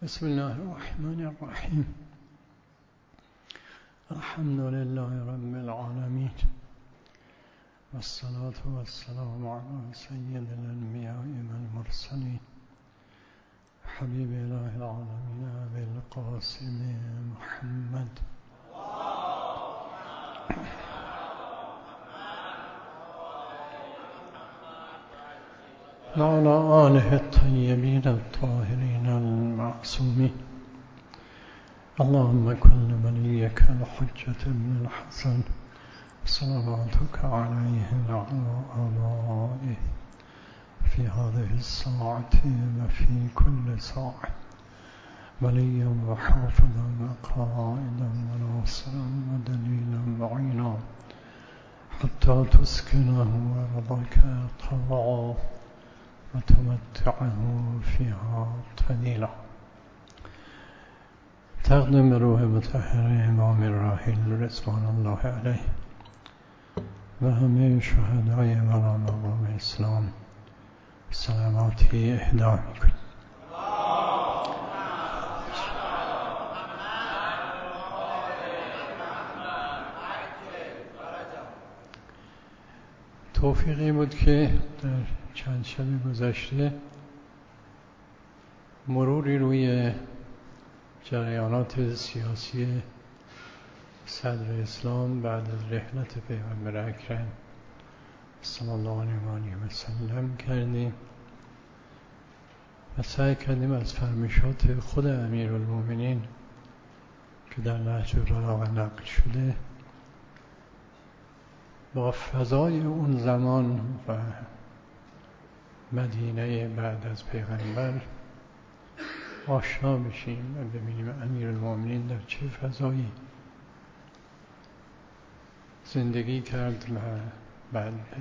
بسم الله الرحمن الرحیم. الحمد لله رب العالمین والصلاة والسلام على سید الانبیاء والمرسلین حبیب اله العالمین ابی القاسم محمد وعلى آله الطيبين الطاهرين المعصومين. اللهم كن وليك الحجة بن الحسن صلواتك عليه وعلى آبائه في هذه الساعة وفي كل ساعة وليا وحافظا وقائدا وناصرا ودليلا وعينا حتى تسكنه أرضك طوعا وتمتعه فيها طويلا. تقدم روح مطهر امام الراحل رضوان الله علیه و همه شهدای مولا مقام اسلام سلاماتی اهدا میکنیم. توفیقی بود که در چند شب گذشته مروری روی جریانات سیاسی صدر اسلام بعد از رحلت پیغمبر اکرم صلی الله علیه و سلم کردیم و سعی کردیم از فرمایشات خود امیرالمومنین که در نهج البلاغه نقل شده با فضای اون زمان و مدینه بعد از پیغمبر آشنا بشیم و ببینیم امیرالمومنین در چه فضایی زندگی کرد و بعد به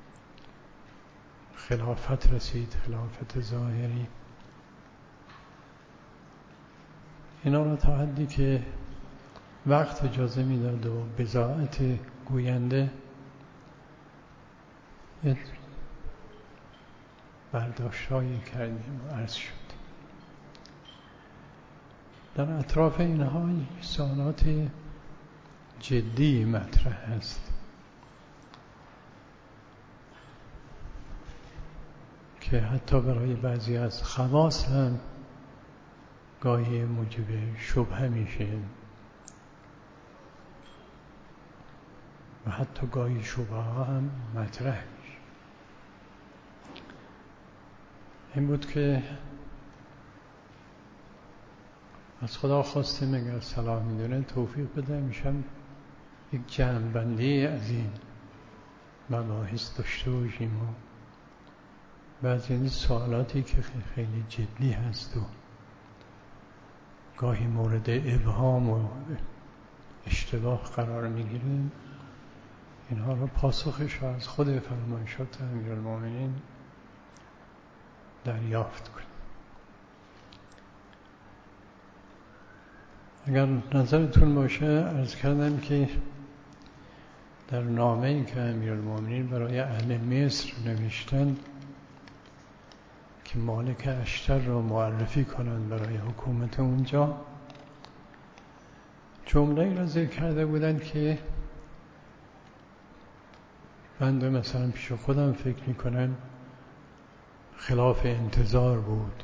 خلافت رسید، خلافت ظاهری. اینا را تا حدی که وقت اجازه میداد و بضاعت گوینده برداشت‌هایی کردیم و عرض شد. در اطراف اینها سوالات جدی مطرح است که حتی برای بعضی از خواص هم گاهی موجب شبهه میشه و حتی گاهی شبهه هم مطرح میشه. این بود که از خدا خواستیم اگر صلاح میدونه توفیق بده میشم یک جمع‌بندی از این مباحث داشته باشیم و از این سوالاتی که خیلی جدی هست و گاهی مورد ابهام و اشتباه قرار میگیریم اینها رو پاسخش رو از خود فرمایشات امیرالمومنین دریافت کنیم. اگر نظرتون باشه عرض کردم که در نامه‌ای که امیرالمومنین برای اهل مصر نوشتن که مالک اشتر را معرفی کنند برای حکومت اونجا، جمله‌ای را ذکر کرده بودند که بنده مثلا پیش خودم فکر میکنم خلاف انتظار بود.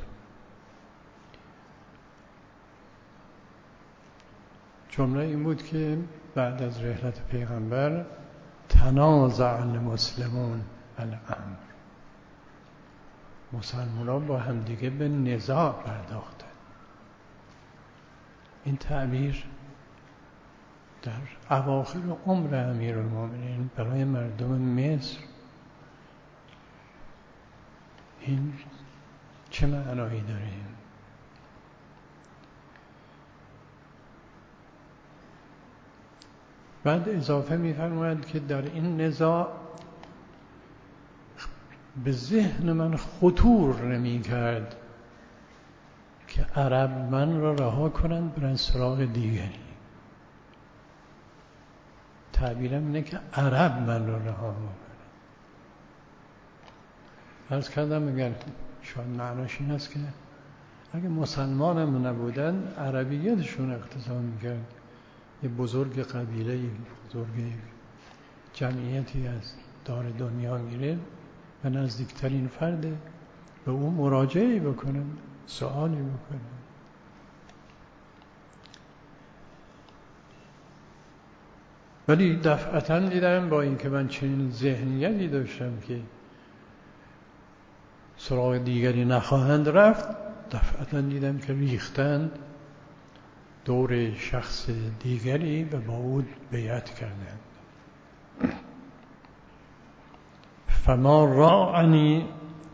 جمله این بود که بعد از رحلت پیغمبر تنازع المسلمون الامر، مسلمانان با همدیگه به نزاع پرداختند. این تعبیر در اواخر عمر امیرالمومنین برای مردم مصر این چه معنایی داره؟ بعد اضافه می‌فرماید که در این نزاع به ذهن من خطور نمی‌کرد که عرب من را رها کنند برن سراغ دیگری. تعبیرم اینه که عرب من را رها کنند. عرض کردم اگر شاید معناش این است که اگه مسلمان هم نبودن عربیتشون اقتضا میکرد یه بزرگ قبیله، بزرگ جمعیتی از دار دنیا میره و نزدیکترین فرد به اون مراجعه بکنن، سوالی بکنن. ولی دفعتا دیدم با اینکه من چنین ذهنیتی داشتم که سراغ دیگری نخواهند رفت، دفعتا دیدم که ریختند دور شخص دیگری و با او بیعت کردند. فما راعنی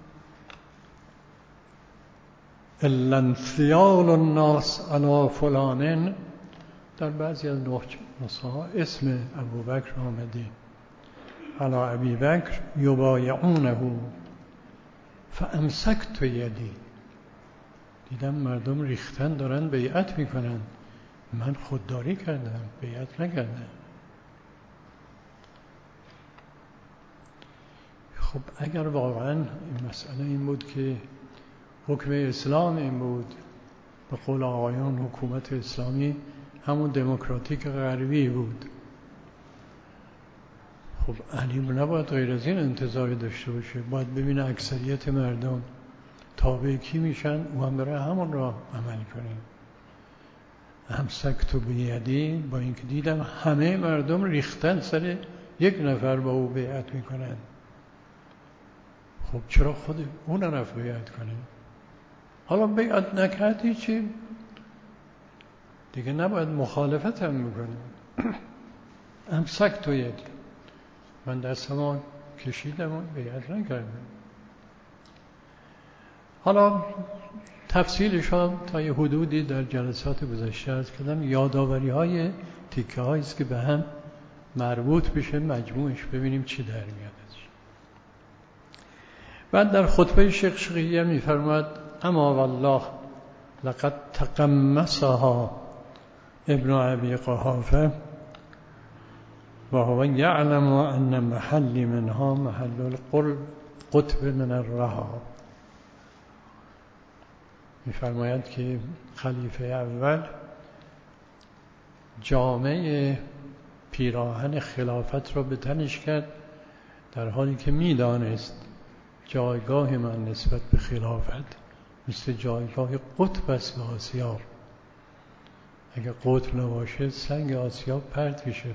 الا انثیال الناس علی فلان. در بعضی از نسخه‌ها اسم ابوبکر آمده، علی ابی بکر یبایعونه فامسکت یدی. دیدم مردم ریختن دارن بیعت میکنن، من خودداری کردم، بیعت نکردم. خب اگر واقعا این مسئله این بود که حکم اسلام این بود، به قول آقایان حکومت اسلامی همون دموکراتیک غربی بود، خب علی نباید غیر از این انتظاری داشته باشه، باید ببینه اکثریت مردم تابع کی میشن، او هم برای همون را عمل کنه. امسکت بیدی، با اینکه دیدم همه مردم ریختن سر یک نفر با او بیعت میکنن، خب چرا خود اون نرفت بیعت کنه؟ حالا بیعت نکردی چی؟ دیگه نباید مخالفت هم میکنه. امسکت یدی، من دستمو کشیدم و بیعت نکردم. حالا تفصیلش ها تا یه حدودی در جلسات گذشته عرض کردم، یادآوری های تیکه هایی است که به هم مربوط بشه، مجموعش ببینیم چی در میاد. بعد در خطبه شیخ شقیقی میفرماید اما والله لقد تقمصها ابن ابی قحافه و هو یعلم ان محل منها محل القطب من الرها. میفرماید که خلیفه اول جامعه پیراهن خلافت را به تنش کرد، در حالی که میدانست جایگاه من نسبت به خلافت مثل جایگاه قطب است به آسیاب. اگه قطب نباشه سنگ آسیاب پرت میشه.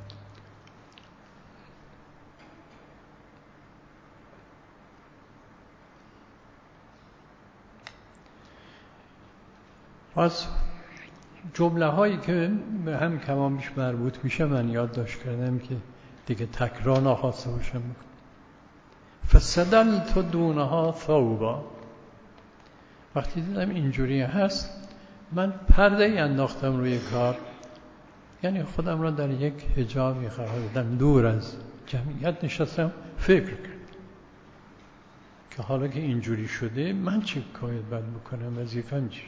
از جمله هایی که به هم کمان بیش مربوط میشه من یادداشت کردم که دیگه تکرار نخواسته باشم. فسدلت دونها ثوبا، وقتی دیدم اینجوری هست من پرده ای انداختم روی کار، یعنی خودم را در یک حجابی قرار دادم، دور از جمعیت نشستم، فکر کردم که حالا که اینجوری شده من چی باید بکنم، وظیفه‌م چی؟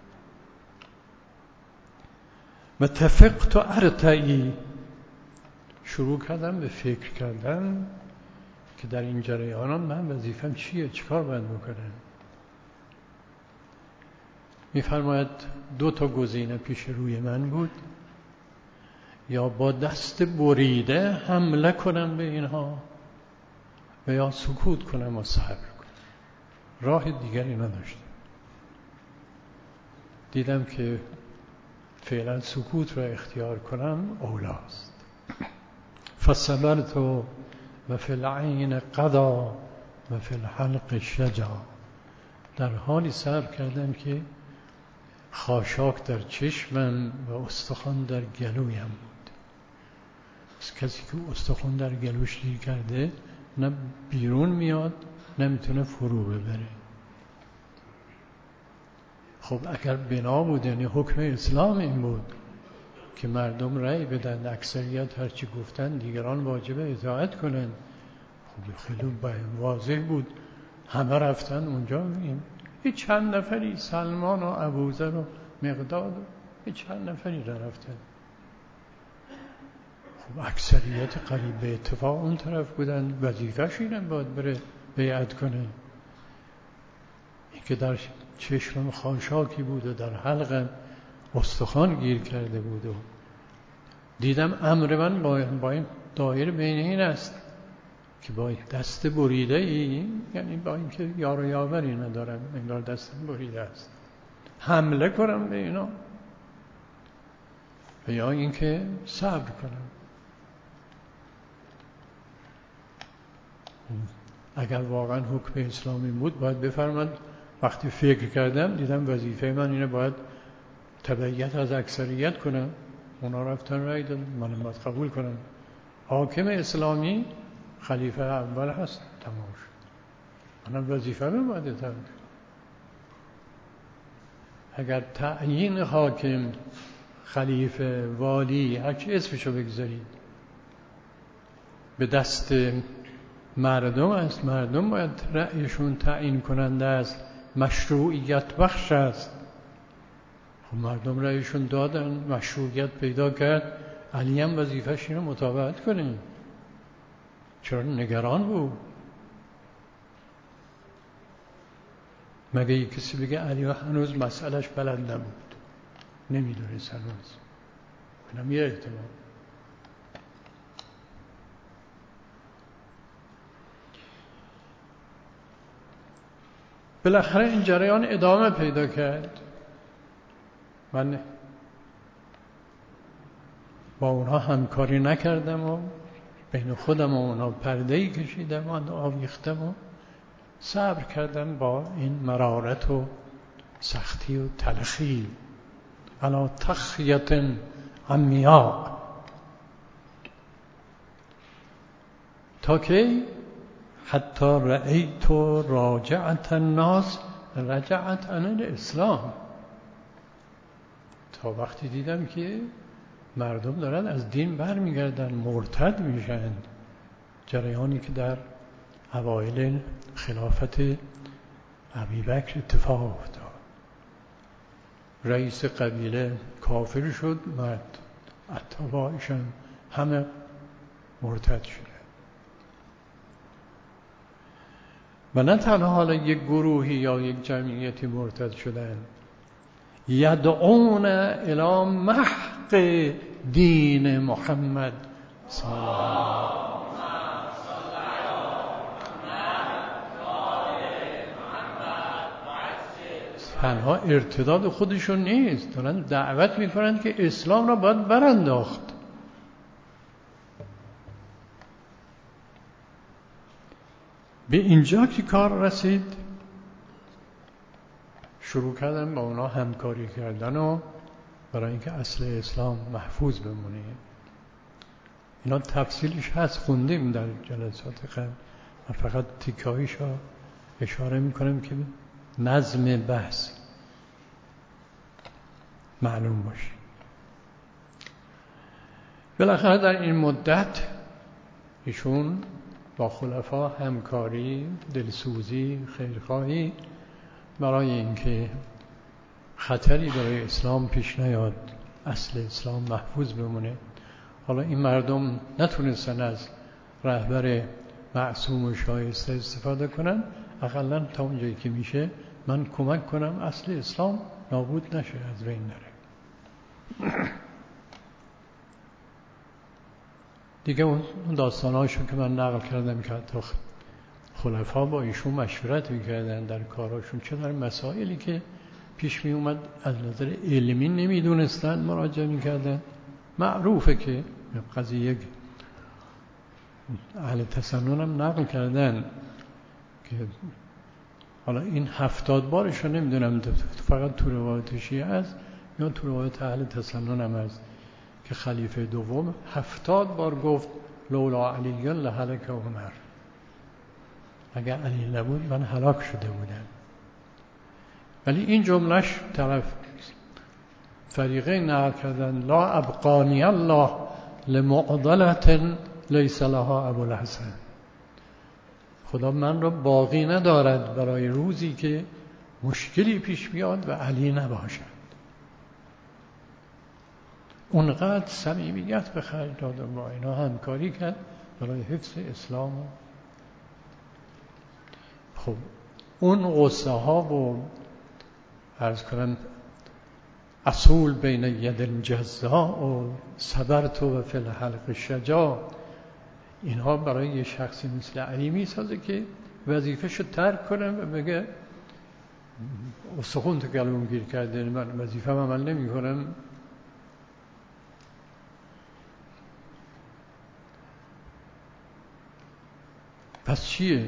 و تفقت ارتعی، شروع کردم به فکر کردن که در این جریانات من وظیفه‌م چیه، چیکار باید بکنم. میفرماید 2 گزینه پیش روی من بود، یا با دست بریده حمله کنم به اینها و یا سکوت کنم و صبر کنم. راه دیگری نداشتم. دیدم که فعلا سکوت را اختیار کنم اولاست. فصبرت و فی العین قضا و فی الحلق شجا، در حالی صبر کردم که خاشاک در چشمم و استخوان در گلویم بود. از کسی که استخوان در گلوش گیر کرده نه بیرون میاد نه میتونه فرو ببره. خب اگر بنا بود، یعنی حکم اسلام این بود که مردم رأی بدن، اکثریت هرچی گفتن دیگران واجبه اطاعت کنن، خب خیلی واضح بود، همه رفتن اونجا. این چند نفری، سلمان و ابوذر و مقداد و این چند نفری رفتن. خب اکثریت قریب به اتفاق اون طرف بودن، وظیفه‌ش اینه باید بره بیعت کنه. که در چشمم خاشاکی بود و در حلقم استخوان گیر کرده بود و دیدم امر من با این دایر بین این است که با دست بریده ای، یعنی با اینکه یار و یاوری ندارم، انگار دستم بریده است، حمله کنم به اینا و یا اینکه صبر کنم. اگر واقعا حکم اسلامی بود باید بفرماد. وقتی فکر کردم دیدم وظیفه من اینه، باید تبعیت از اکثریت کنم. اونا رفتن رأی دادن، من باید قبول کنم. حاکم اسلامی خلیفه اول هست، تمام شد. منم وظیفه من باید اطاعت. اگر تعیین حاکم، خلیفه، والی، هر چی اسمشو بگذارید، به دست مردم است، مردم باید رأیشون تعیین کننده است، مشروعیت بخش است. خب مردم رأیشون دادن، مشروعیت پیدا کرد، علی هم وظیفه‌ش اینو مطابقت کنه. چرا نگران بود؟ مگه یک کسی بگه علی هنوز مسئلهش بلد نبود، نمیدونست هنوز؟ اینم یه احتمال. بالاخره این جریان ادامه پیدا کرد. من با اونها همکاری نکردم و بین خودم و اونها پرده‌ای کشیدم و آویختم و صبر کردم با این مرارت و سختی و تلخی. علی تخیة عمیاء. تا که حتی رأیت راجعت الناس رجعت عن الاسلام. تا وقتی دیدم که مردم دارن از دین برمیگردن، مرتد میشن. جریانی که در اوایل خلافت ابوبکر اتفاق افتاد. رئیس قبیله کافر شد، مرد اتباعشان همه مرتد شدن. و نه تنها حالا یک گروهی یا یک جمعیتی مرتد شدن، یدعون الی محق دین محمد صلی الله علیه و تنها ارتداد خودشون نیست، دارن دعوت میکنند که اسلام را باید برانداخت. به اینجا که کار رسید، شروع کردن با اونا همکاری کردن و برای اینکه اصل اسلام محفوظ بمونه. اینا تفصیلش هست، خوندیم در جلسات قبل. من فقط تیکایش ها اشاره میکنم که نظم بحث معلوم باشه. بالاخره در این مدت ایشون با خلفا همکاری، دلسوزی، خیرخواهی برای اینکه خطری برای اسلام پیش نیاد، اصل اسلام محفوظ بمونه. حالا این مردم نتونستن از رهبر معصوم و شایسته استفاده کنن، اقلا تا اونجایی که میشه من کمک کنم اصل اسلام نابود نشه، از بین نره. دیگه اون داستاناشو که من نقل کردم که حتی خلفا با ایشون مشورت میکردن در کاراشون، چه در مسائلی که پیش می اومد از نظر علمی نمیدونستن مراجعه میکردن. معروفه که قضیه اهل تسنن هم نقل کردن که حالا این 70 بارش رو نمیدونم فقط تو روایت شیعه هست یا تو روایت اهل تسنن هم هست که خلیفه دوم 70 بار گفت لولا علی لهلک عمر. اگر علی نبود من هلاک شده بودم. ولی این جملهش طرف فریقه نقل کردن لا ابقانی الله لمعضلة لیس لها ابوالحسن. خدا من را باقی ندارد برای روزی که مشکلی پیش بیاد و علی نباشد. اونقدر صمیمیت به خرج داد و با اینا همکاری کرد برای حفظ اسلام. خب اون غصه ها و عرض کنم اصول بین ید جزا و صبرت و فی الحلق شجاع، اینها برای یه شخصی مثل علی میسازه که وظیفه‌شو ترک کنه و بگه استخون تو گلوم گیر کرده، من وظیفه‌م عمل نمی کنم. پس چیه؟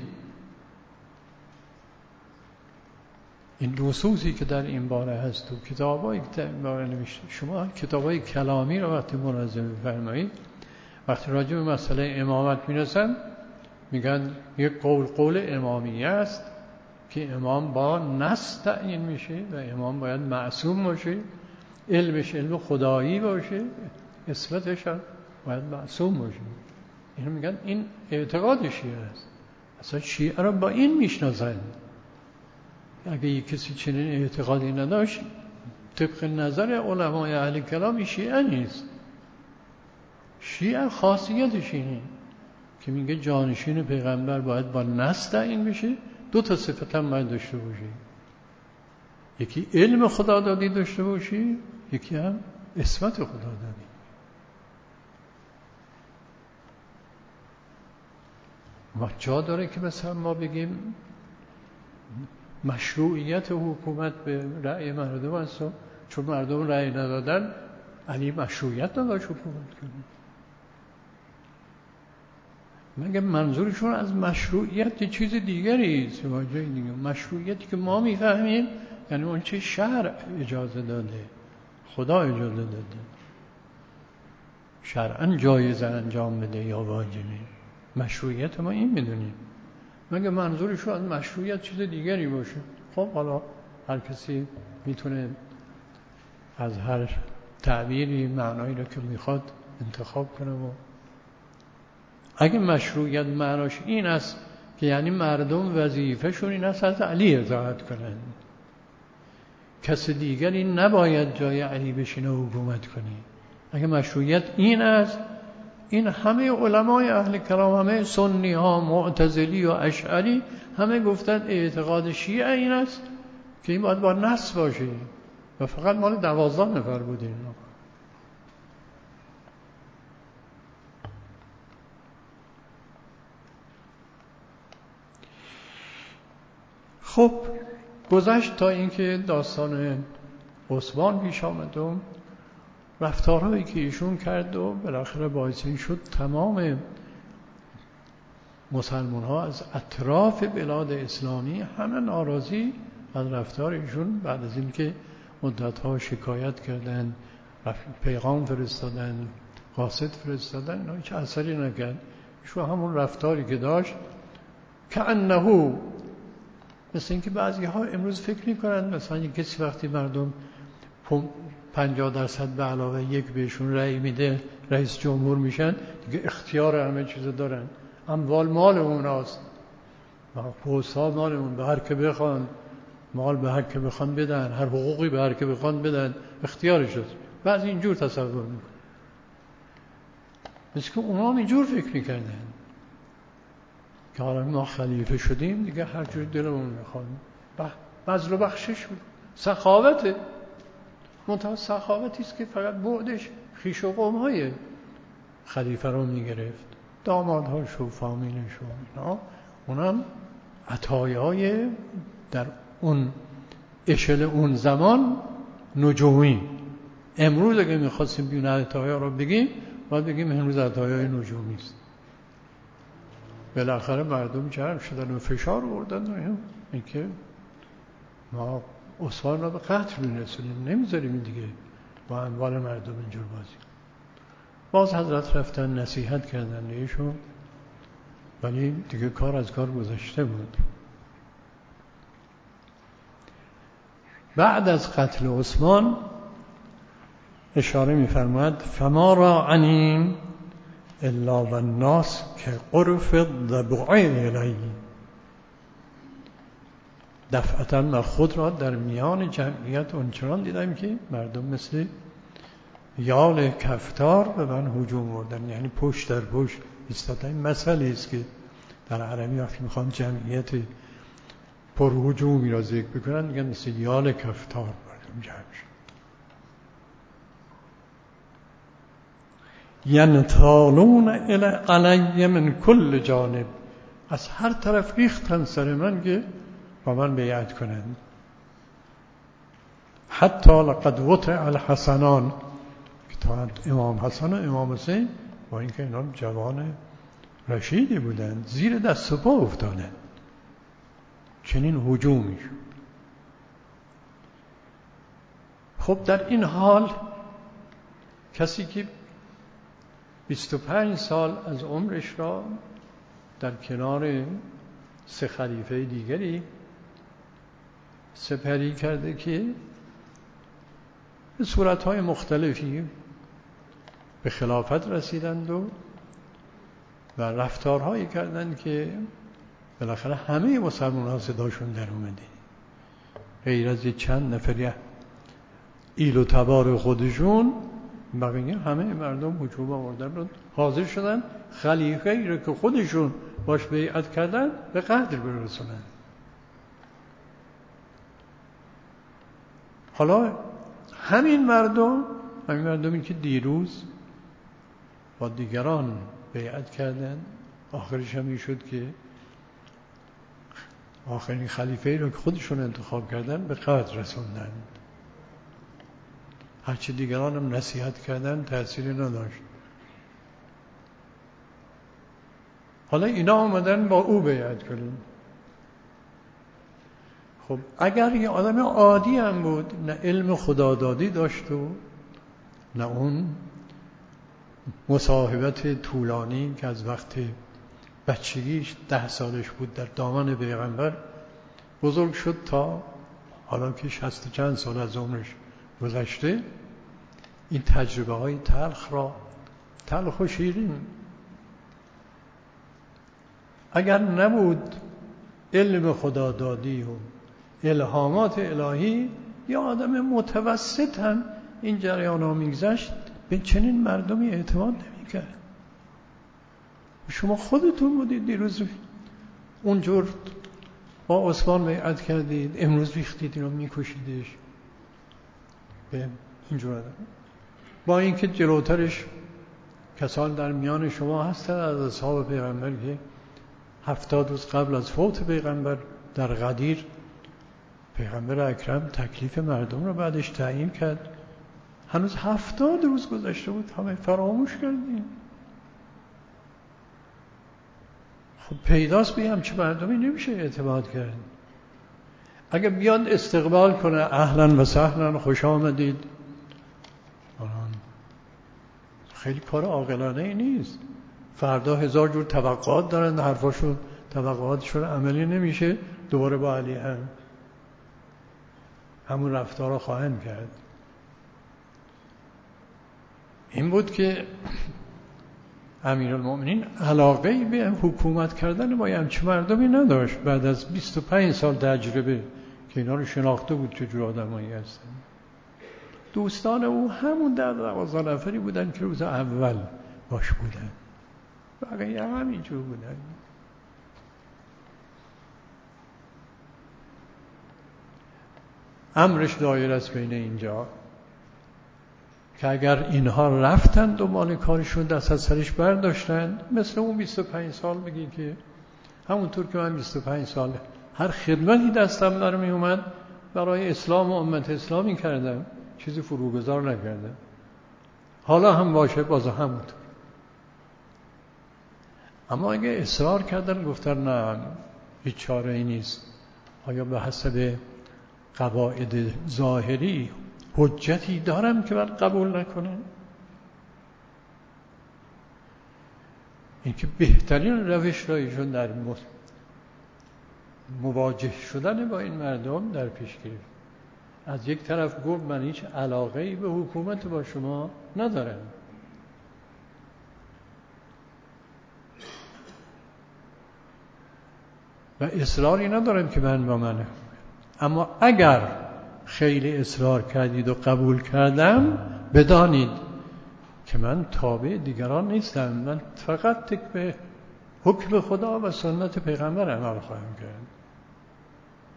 این نصوصی که در این باره هست و کتابایی که در این باره نوشته، شما کتابای کلامی رو وقتی منظم می‌فرمایید، وقتی راجع به مسئله امامت میرسن میگن یک قول امامیه است که امام با نص تعیین میشه و امام باید معصوم باشه، علمش علم خدایی باشه، اصفتش هم باید معصوم باشه. اینو میگن این اعتقاد شیعه است. اصلا شیعه رو با این میشناسن. اگه یک کسی چنین اعتقادی نداشت، طبق نظر علمای اهل کلام شیعه نیست. شیعه خاصیتش اینه که میگه جانشین پیغمبر باید با نص تعیین بشه، دو تا صفت هم باید داشته باشه، یکی علم خدادادی داشته باشی، یکی هم عصمت خدادادی. ما جا داره که مثلا ما بگیم مشروعیت حکومت به رأی مردم است، چون مردم رأی ندادن علی مشروعیت نداشت حکومت کنه. مگه منظورشون از مشروعیت یه چیز دیگری است؟ مشروعیتی که ما میفهمیم یعنی اون چه شرع اجازه داده، خدا اجازه داده، شرعاً جایز انجام بده یا واجبه. مشروعیت ما این میدونیم. مگه منظورشون از مشروعیت چیز دیگری باشه؟ خب حالا هر کسی میتونه از هر تعبیری معنایی رو که میخواد انتخاب کنه. و اگه مشروعیت معناش این است که یعنی مردم وظیفه‌شون این است از علی اطاعت کنن، کس دیگری نباید جای علی بشینه و حکومت کنه، اگه مشروعیت این است، این همه علمای اهل کلام، همه سنی ها، معتزلی و اشعری، همه گفتن اعتقاد شیعه این است که این باید با نص باشه و فقط مال 12 نفر بوده. خب گذشت تا اینکه داستان عثمان پیش آمد و رفتارهایی که ایشون کرد و بالاخره باعث این شد تمام مسلمان ها از اطراف بلاد اسلامی همه ناراضی از رفتار ایشون، بعد از اینکه مدت ها شکایت کردن، پیغام فرستادن، قاصد فرستادن، اینا هیچ اثری نکرد. ایشون همون رفتاری که داشت که انهو، مثل اینکه بعضی ها امروز فکر میکنن مثلا یک کسی وقتی مردم 50% به علاوه یک بهشون رأی میده رئیس جمهور میشن دیگه، اختیار همه چیز دارن، اموال مال اوناست، پوستا مال اون، به هر که بخوان مال به هر که بخوان بدن، هر حقوقی به هر که بخوان بدن، اختیارش است. بعضی اینجور تصور میکنن، مثل که اونا هم اینجور فکر میکردن که حالا ما خلیفه شدیم دیگه هر جور دلمون میخواد. بذل و بخشش بود، سخاوته، منتها سخاوتی است که فقط بعدش خویش و قوم‌های خلیفه رو میگرفت، دامادهاش و فامیلش و اینا، اونم عطایای در اون اشل اون زمان نجومی. امروز اگه میخواستیم بیون عطایا رو بگیم باید بگیم امروز عطایای نجومی است. بالاخره مردم جمع شدن و فشار آوردن اینکه ما عثمان رو به قتل میرسونیم، نمیذاریم دیگه با اموال مردم اینجور بازی. باز حضرت رفتن نصیحت کردن ایشون، ولی دیگه کار از کار گذشته بود. بعد از قتل عثمان اشاره می‌فرماید فما را عنیم الا والناس که قرف الضبع الی، دفعتا من خود را در میان جمعیت اونچنان دیدم که مردم مثل یال کفتار به من هجوم آوردن، یعنی پشت در پشت ایستادن. این مسئله است که در عربی وقتی میخوان جمعیت پر هجومی را ذکر بکنن میگن مثل یال کفتار مردم جمع شد. ینتالون علی من کل جانب، از هر طرف ریختن سر من که با من بیعت کنند. حتی لقد وطع الحسنان، تا امام حسن و امام حسین با اینکه اینا جوان رشیدی بودند زیر دست و پا افتادند. چنین هجومی شد. خب در این حال کسی که 25 سال از عمرش را در کنار 3 خلیفه دیگری سپری کرده که به صورتهای مختلفی به خلافت رسیدند و رفتارهایی کردند که بالاخره همه مسلمان ها صداشون در اومده، غیر از چند نفر ایل و تبار خودشون بقیه همه مردم هجوم آوردن و حاضر شدن خلیفه ای رو که خودشون باش بیعت کردن به قتل برسونن. حالا همین مردمی که دیروز با دیگران بیعت کردن، آخرش هم این شد که آخرین خلیفه ای رو که خودشون انتخاب کردن به قتل رسوندن. هرچی دیگران هم نصیحت کردن تأثیری نداشت. حالا اینا آمدن با او بیعت کردن. خب اگر یه آدم عادی هم بود، نه علم خدادادی داشت و نه اون مصاحبت طولانی که از وقت بچگیش 10 سالش بود در دامن پیغمبر بزرگ شد تا حالا که 60 چند سال از عمرش گذشته، این تجربه های تلخ و شیرین، اگر نبود علم خدادادی و الهامات الهی، یا آدم متوسط هم این جریان ها میگذشت به چنین مردمی اعتماد نمیکرد. شما خودتون بودید دیروز اونجور با عثمان بیعت کردید، امروز ریختید اینو میکشیدش به اینجور آدم. با اینکه جلوترش کسان در میان شما هستند از اصحاب پیغمبر که 70 روز قبل از فوت پیغمبر در غدیر پیغمبر اکرم تکلیف مردم رو بعدش تعیین کرد. هنوز 70 روز گذشته بود، همه فراموش کردیم. خب پیداست به همچه مردمی نمیشه اعتماد کرد. اگه بیاد استقبال کنه اهلا و سهلا خوش آمدید، خیلی کار عاقلانه ای نیست. فردا 1000 جور توقعات دارن، حرفاشون توقعاتشون عملی نمیشه، دوباره با علی همون رفتار رو خواهند کرد. این بود که امیرالمؤمنین علاقه‌ای به حکومت کردن با همچین مردمی نداشت. بعد از 25 سال تجربه که اینا رو شناخته بود چجور آدمایی هستن. دوستان او همون 12 نفری بودن که روز اول باش بودن، بقیه همینجور بودن. امرش دایر است بین اینجا که اگر اینها رفتن دنبال کارشون، دست از سرش برداشتن، مثل اون 25 سال بگی که همونطور که من 25 سال هر خدمتی دستم در می اومد برای اسلام و امت اسلامی کردم، چیزی فروگذار نکردم. حالا هم باشه باز همونطور. اما اگه اصرار کردن گفتن نه هیچ چاره ای نیست، آیا به حسب قواعد ظاهری حجتی دارم که من قبول نکنم؟ این که بهترین روش را ایشون در مواجه شدن با این مردم در پیش گرفت. از یک طرف گفت من هیچ علاقه‌ای به حکومت با شما ندارم، و اصراری ندارم که من با منه، اما اگر خیلی اصرار کردید و قبول کردم بدانید که من تابع دیگران نیستم، من فقط تک به حکم خدا و سنت پیغمبر عمل خواهم کرد.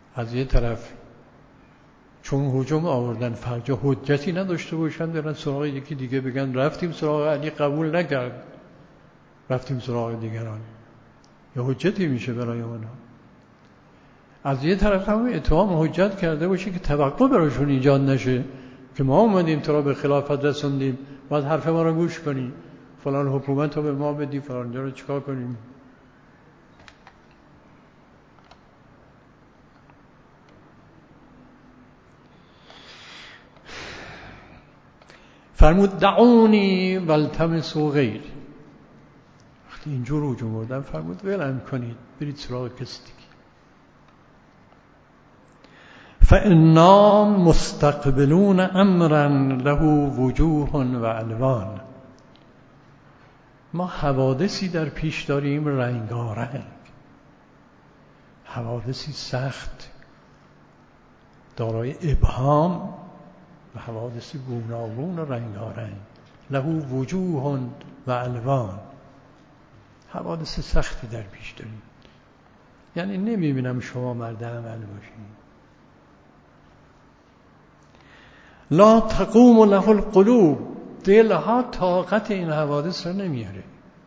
از یه طرف چون هجوم آوردن فرجا حجتی نداشته باشن برن سراغ یکی دیگه بگن رفتیم سراغ علی قبول نکرد رفتیم سراغ دیگران، یه حجتی میشه برای اونها. از یه طرف هم اتهام حجت کرده باشه که توقع براشون ایجاد نشه که ما اومدیم تو را به خلافت رسوندیم، باید حرف ما رو گوش کنی، فلان حکومت رو به ما بدی، فلان جا رو چیکار کنیم. فرمود دعونی والتمسوا غیری. وقتی اینجور هجوم آوردن فرمود ولم کنید، برید سراغ کسی دیگه. فإنا مستقبلون امرا له وجوه و الوان. ما حوادثی در پیش داریم رنگارنگ، حوادثی سخت دارای ابهام و حوادث گوناگون و رنگارنگ. له وجوه و الوان، حوادث سختی در پیش داریم. یعنی نمیبینم شما مرد عمل باشید. لا تقوم له القلوب، دلها طاقت این حوادث را نمیاره.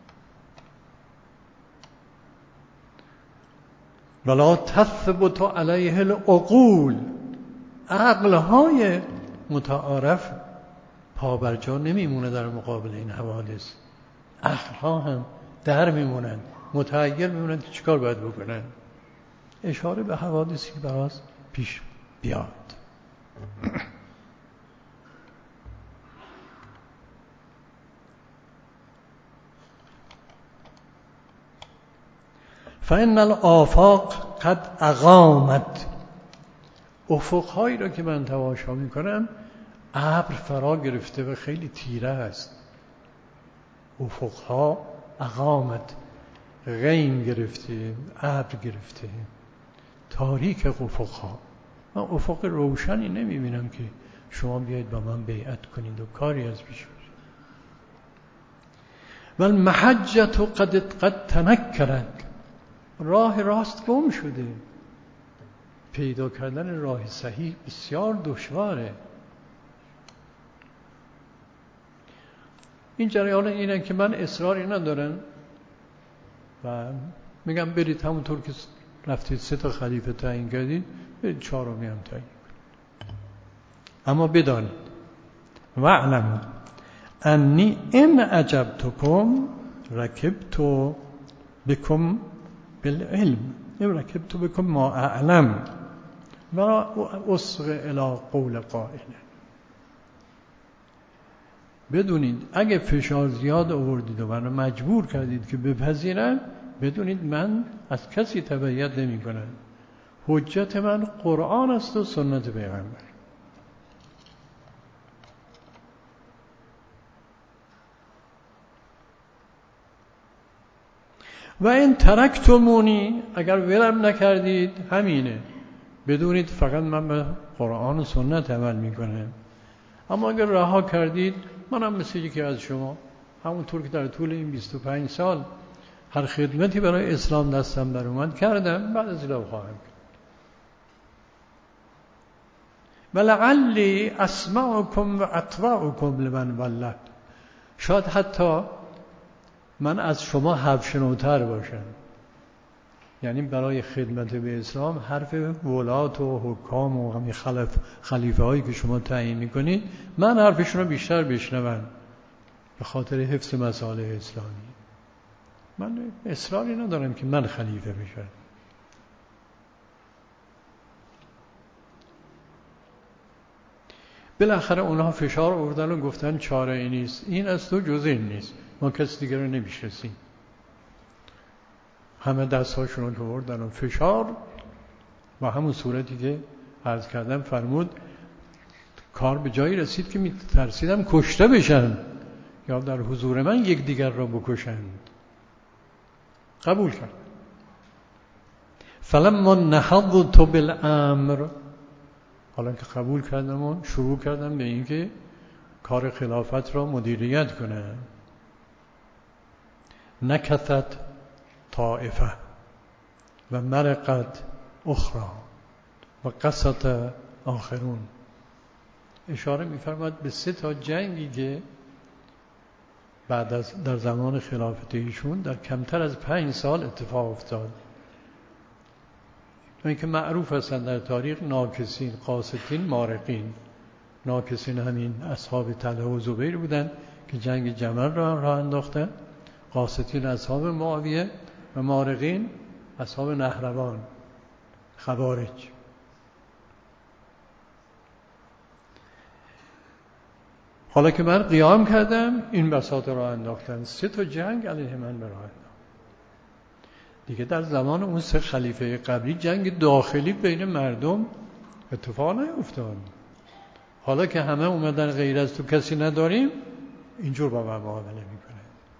ولا تثبت علیه العقول، عقلهای متعارف پابرجا نمیمونه در مقابل این حوادث. عقلها هم در میمونن، متحیر میمونن که چیکار باید بکنن. اشاره به حوادثی براز پیش بیاد. فإن الآفاق قد اقامت، افقهایی را که من تماشا میکنم ابر فرا گرفته و خیلی تیره است. افقها اقامت، غیم گرفته، ابر گرفته، تاریک افقها. من افق روشنی نمیبینم که شما بیایید با من بیعت کنید و کاری از پیش برید. والمحجة قد تنکرت، راه راست گم شده. پیدا کردن راه صحیح بسیار دشواره. این جریان اینه که من اصراری ندارم و میگم برید همونطور که رفتید 3 تا خلیفه تعیین کردید، برید 4می هم تعیین کنید. اما بدانید واعلموا انی ان اجبتکم رکبت بكم بالعلم، رکبت بكم ما اعلم و اصغ الی قول قائل. بدونید اگه فشار زیاد آوردید و منو مجبور کردید که بپذیرم، بدونید من از کسی تبعیت نمی کنم. حجت من قرآن است و سنت پیغمبر. و این ترکتمونی، اگر ولم نکردید همینه، بدونید فقط من به قرآن و سنت عمل میکنم. اما اگر رها کردید، منم مثل یکی از شما، همونطور که در طول این 25 سال هر خدمتی برای اسلام دستم بر اومد کردم، بعد از این خواهم کرد. ولعلی اسمعکم و اطوعکم لمن ولد، شاید حتی من از شما حرف شنوتر باشم. یعنی برای خدمت به اسلام حرف ولات و حکام و همین خلیفه هایی که شما تعیین میکنید، من حرفشون رو بیشتر بشنوم به خاطر حفظ مصالح اسلامی. من اصراری ندارم که من خلیفه بشم. بالاخره اونها فشار آوردن و گفتن چاره ای نیست، این از تو جز این نیست، ما کسی دیگر رو نمیشناسیم. همه دستهاشون رو آوردن و فشار و همون صورتی که عرض کردم فرمود کار به جایی رسید که ترسیدم کشته بشن یا در حضور من یک دیگر را بکشند. قبول کرد. فلما نهضت بالامر، حالا که قبول کردم و شروع کردم به اینکه کار خلافت را مدیریت کنم، نکثت طائفه و مرقت اخرى، و قسط آخرون. اشاره می‌فرماید به 3 جنگی که بعد از در زمان خلافت ایشون در کمتر از 5 سال اتفاق افتاد. این که معروف هستند در تاریخ: ناکسین، قاسطین، مارقین. ناکسین همین اصحاب طلحه و زبیر بودند که جنگ جمل را راه انداختند. قاسطین اصحاب معاویه و مارقین اصحاب نهروان، خوارج. حالا که من قیام کردم این بساط را انداختن. 3 جنگ علیه من به راه انداختن. دیگه در زمان اون 3 خلیفه قبلی جنگ داخلی بین مردم اتفاق نیفتاد. حالا که همه اومدن غیر از تو کسی نداریم، اینجور با من معامله میکنه.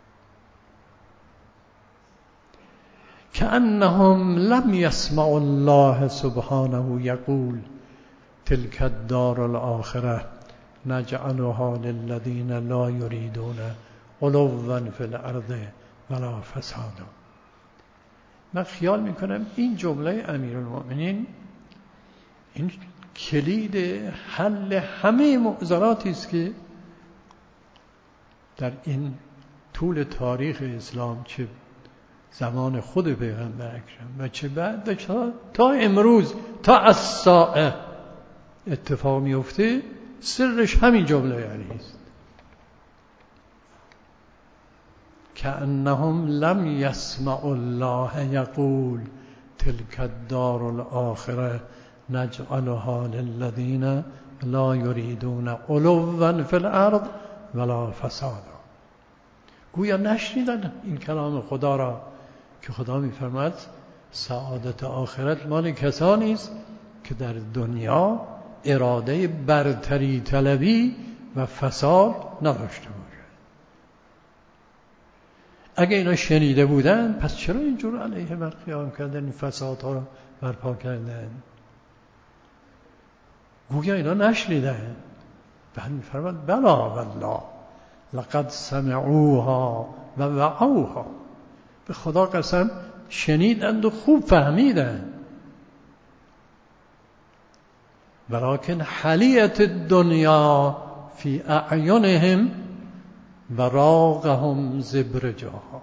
کأنهم لم یسمعوا الله سبحانه یقول تلک الدار الاخره نجعلها للذین لا یریدون علوا فی الارض ولا فسادا. من خیال میکنم این جمله امیرالمؤمنین این کلید حل همه معضلاتی است که در این طول تاریخ اسلام، چه زمان خود پیغمبر اکرم و چه بعد و تا امروز تا الساعه اتفاق میفته، سرش همین جمله یعنی است. کأنهم لم یسمعوا الله یقول تلک الدار الاخره نجعلها للذین لا یریدون علوا فی الارض ولا فسادا. گویا نشنیدن این کلام خدا را که خدا می‌فرماید سعادت آخرت مال کسانی است که در دنیا اراده برتری طلبی و فساد نداشته باشند. اگه اینا شنیده بودن پس چرا اینجور علیه من قیام کردن، این فسادها را برپا کردن؟ گویا اینا نشنیدن. بعد می‌فرماید بلا والله لقد سمعوها و وعوها. به خدا قسم شنیدند و خوب فهمیدند. ولكن حلیت الدنیا فی اعینهم و راقهم زبرجها.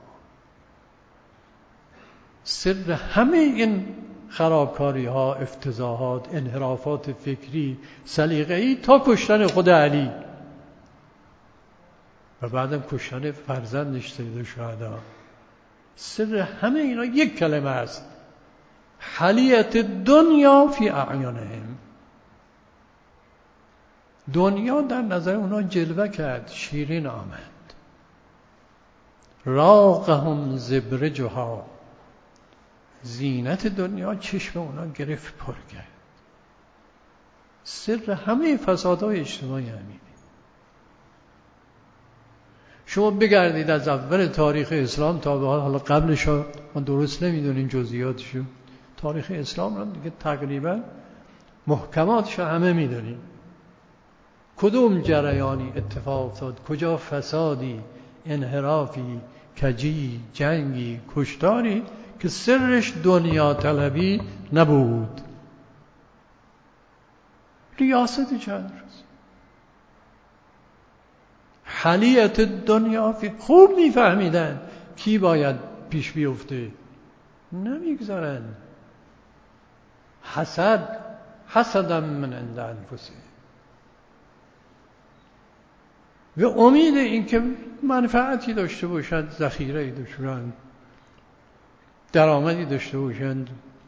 سر همه این خرابکاری ها، افتضاحات، انحرافات فکری، سلیقه‌ای تا کشتن خود علی و بعدم کشتن فرزندش سید الشهدا، سر همه اینا یک کلمه است: حلیت دنیا فی اعینهم. دنیا در نظر اونا جلوه کرد، شیرین آمد. راقهم زبرجها، زینت دنیا چشم اونا گرفت، پر کرد. سر همه فسادهای اجتماعی همینه. شما بگردید از اول تاریخ اسلام تا به حالا قبلش، ما درست نمیدونیم جزئیاتشو، تاریخ اسلام رو دیگه تقریبا محکماتش همه میدونیم. کدوم جریانی اتفاق افتاد، کجا فسادی، انحرافی، کجی، جنگی، کشتاری که سرش دنیا طلبی نبود. ریاست چند روز، حلیت دنیا فی، خوب میفهمیدن کی باید پیش بیفته، نمیگذارن. حسدا من عند انفسهم، و امید این که منفعتی داشته باشند، ذخیره‌ای داشته باشند، درآمدی داشته باشند،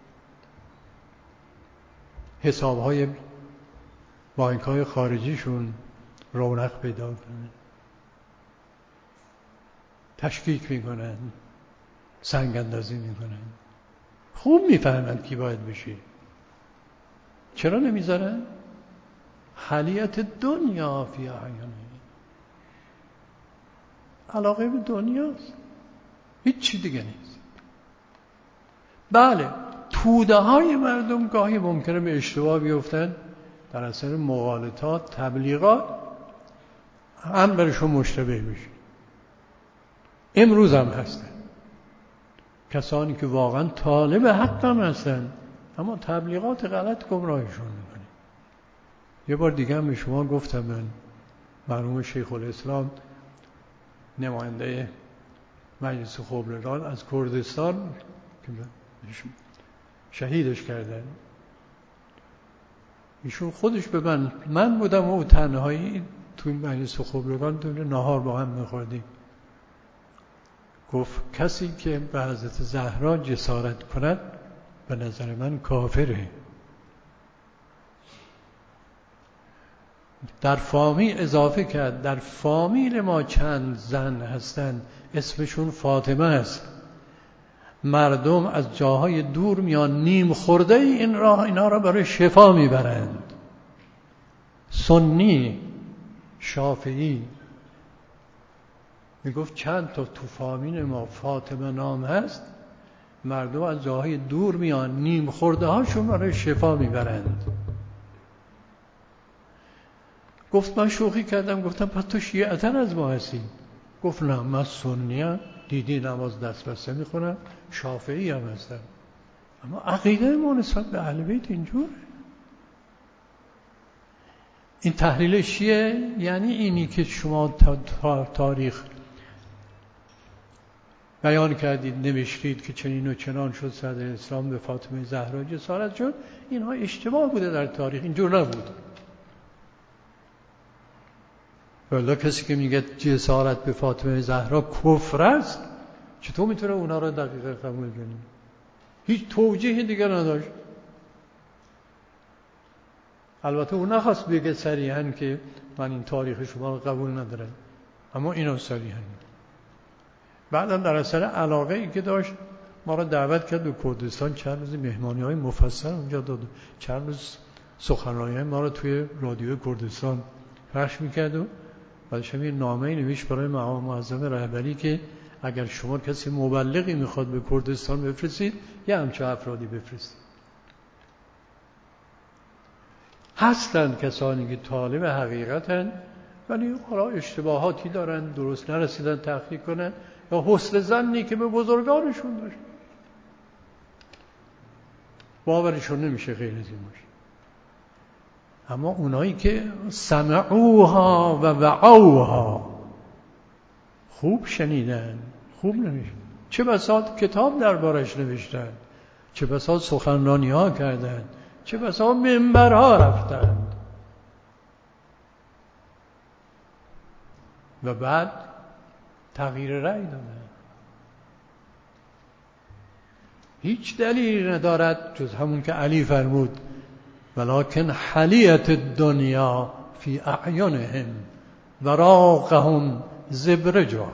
حسابهای بانک‌های خارجیشون رونق پیدا کنه، تشکیک میکنن، سنگ اندازی میکنن. خوب میفهمند کی باید بشه، چرا نمیذارن؟ حلیت دنیا فی اعینهم، علاقه به دنیاست، هیچ چی دیگه نیست. بله توده های مردم گاهی ممکنه به اشتباه بیفتن در اثر مغالطات، تبلیغات، هم برشون مشتبه بشه. امروز هم هستن کسانی که واقعا طالب حق هم هستن، اما تبلیغات غلط گمراهشون میکنه. یه بار دیگه هم به شما گفتم، من مرحوم شیخ الاسلام نماینده مجلس خبرگان از کردستان که شهیدش کردن، ایشون خودش به من بودم و او تنهایی توی مجلس خبرگان دونه نهار با هم میخوردیم، گفت کسی که به حضرت زهرا جسارت کند به نظر من کافره. در فامیل اضافه کرد در فامیل ما چند زن هستند اسمشون فاطمه است، مردم از جاهای دور میان نیم خورده اینا را برای شفا میبرند. سنی شافعی میگفت چند تا تو فامیل ما فاطمه نام هست، مردم از جاهای دور میان نیم خورده هاشون برای شفا میبرند. گفت من شوخی کردم، گفتم پس تو شیعتن از ما هستی؟ گفت نه من سنیم، دیدی نماز دست بسته میخونم، شافعی هم هستم، اما عقیده ما نسبت به اهل بیت اینجوره. این تحلیلش چیه؟ یعنی اینی که شما تاریخ بیان کردید، نوشتید که چنین و چنان شد صدر اسلام به فاطمه زهرا جسارت شد، اینها اشتباه بوده در تاریخ، اینجور نبود. ولی کسی که میگه جسارت به فاطمه زهرا کفر است، چطور میتونه اونا رو دقیقا قبول کنیم؟ هیچ توجیه دیگر نداشت. البته اون نخواست بگه صریحاً که من این تاریخ شما رو قبول ندارم، اما اینو صریحاً. بعداً در اثر علاقه ای که داشت ما رو دعوت کرد به کردستان، چند روز مهمانی های مفصل اونجا داد، چند روز سخنرانی ما رو توی رادیو کردستان پخش میکرد و بعدش هم یه نامه‌ای نوشت برای مقام معظم رهبری که اگر شما کسی مبلغی میخواد به کردستان بفرستید یه همچه افرادی بفرستید. هستند کسانی که طالب حقیقتن ولی حالا اشتباهاتی دارن، درست نرسیدن تحقیق کنن، یا حسن ظنی که به بزرگانشون داشت باورشون نمیشه غیر از این باشه. اما اونایی که سمعوها و وعوها، خوب شنیدن، خوب نمیشن، چه بسا کتاب دربارش نوشتن، چه بسا سخنرانی ها کردن، چه بسا منبرها رفتند و بعد تغییر رأی دادن. هیچ دلیلی ندارد جز همون که علی فرمود ولکن حلیت الدنیا فی اعینهم وراقهم زبرجا.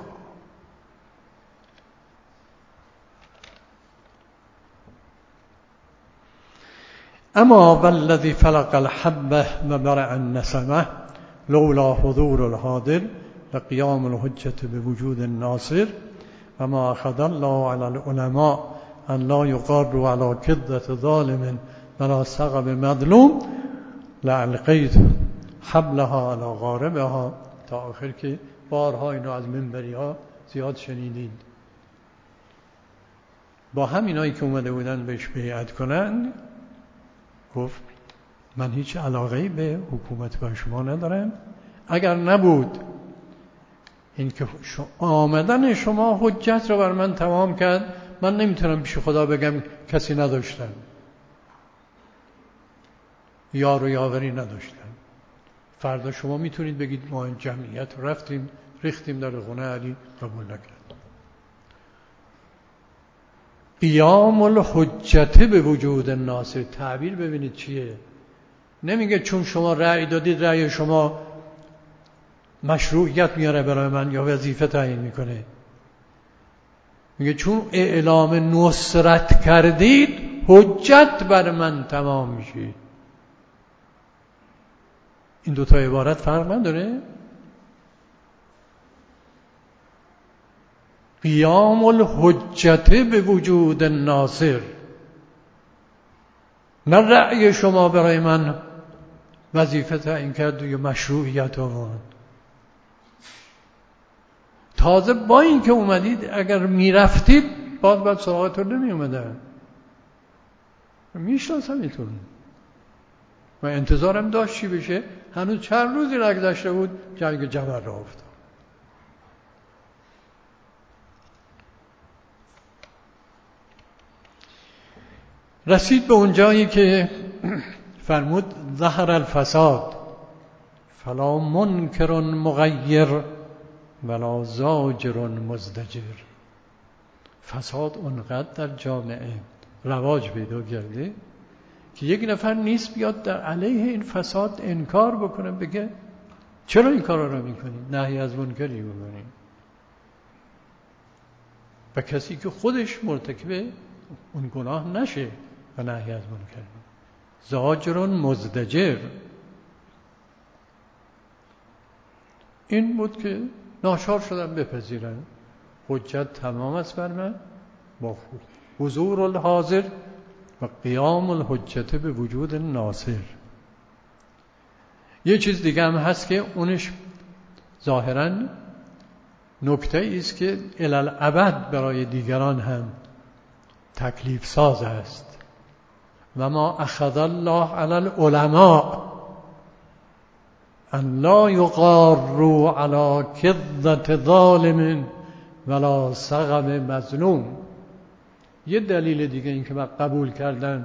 اما والذی فلق الحبه و برع النسمه لولا حضور الحاضر لقیام الحجة بوجود الناصر و ما اخذ الله علی العلماء ان لا یقاروا علی کدة ظالم ولا سقب مظلوم لالقیت حبلها علی غاربها، تا آخر که بارها اینو از منبری ها زیاد شنیدید. با همینایی که اومده بودن بهش بیعت کنن گفت من هیچ علاقه‌ای به حکومت بر شما ندارم، اگر نبود این که آمدن شما حجت رو بر من تمام کرد، من نمیتونم پیش خدا بگم کسی نداشتم، یار و یاوری نداشتم. فردا شما میتونید بگید ما این جمعیت رفتیم ریختیم در خونه علی، قبول نکرد. قیام الحجت به وجود الناصر، تعبیر ببینید چیه. نمیگه چون شما رأی دادید رأی شما مشروعیت میاره برای من یا وظیفه تعیین میکنه، میگه چون اعلام نصرت کردید حجت بر من تمام میشه. این دوتا عبارت فرق نداره؟ قیام الحجت به وجود الناصر، نه رأی شما برای من وظیفه تعیین کرد یا مشروعیت آورد. تازه با این که اومدید اگر میرفتید باز سراغتون نمی اومدن. میشناسم ایتون و انتظارم داشت چی بشه. هنوز چند روزی نگذشته بود جنگ جمل را افتاد. رسید به اون جایی که فرمود ظهر الفساد فلا منکر مغیر ولا زاجر مزدجر. فساد اونقدر در جامعه رواج پیدا کرده که یک نفر نیست بیاد در علیه این فساد انکار بکنه، بگه چرا این کارا رو میکنی، نهی از منکری بکنی. و کسی که خودش مرتکب اون گناه نشه و نهی از منکر. زاجر مزدجر این بود که ناچار شدن بپذیرن حجت تمام است بر من با حضور الحاضر و قیام الحجت به وجود ناصر. یه چیز دیگه هم هست که اونش ظاهراً نکته است که الالعبد برای دیگران هم تکلیف ساز است. و ما اخذ الله علی العلماء ان لا یغاروا علی کذة ظالم ولا سغب مظلوم. یه دلیل دیگه این که من قبول کردن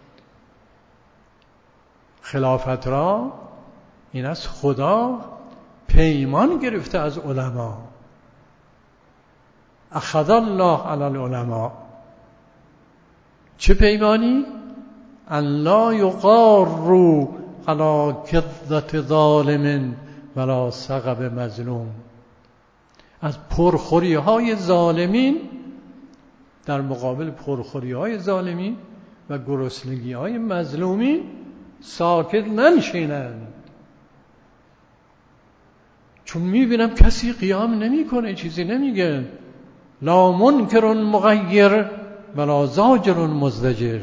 خلافت را این است خدا پیمان گرفته از علما. اخذ الله علی العلماء. چه پیمانی؟ ان لا یغاروا علی کذة ظالم ولا سغب مظلوم. از پرخوری های ظالمین در مقابل پرخوری های ظالمین و گرسنگی های مظلومین ساکت ننشینند. چون میبینم کسی قیام نمیکنه، چیزی نمیگه. لا منکر مغیر ولا زاجر مزدجر.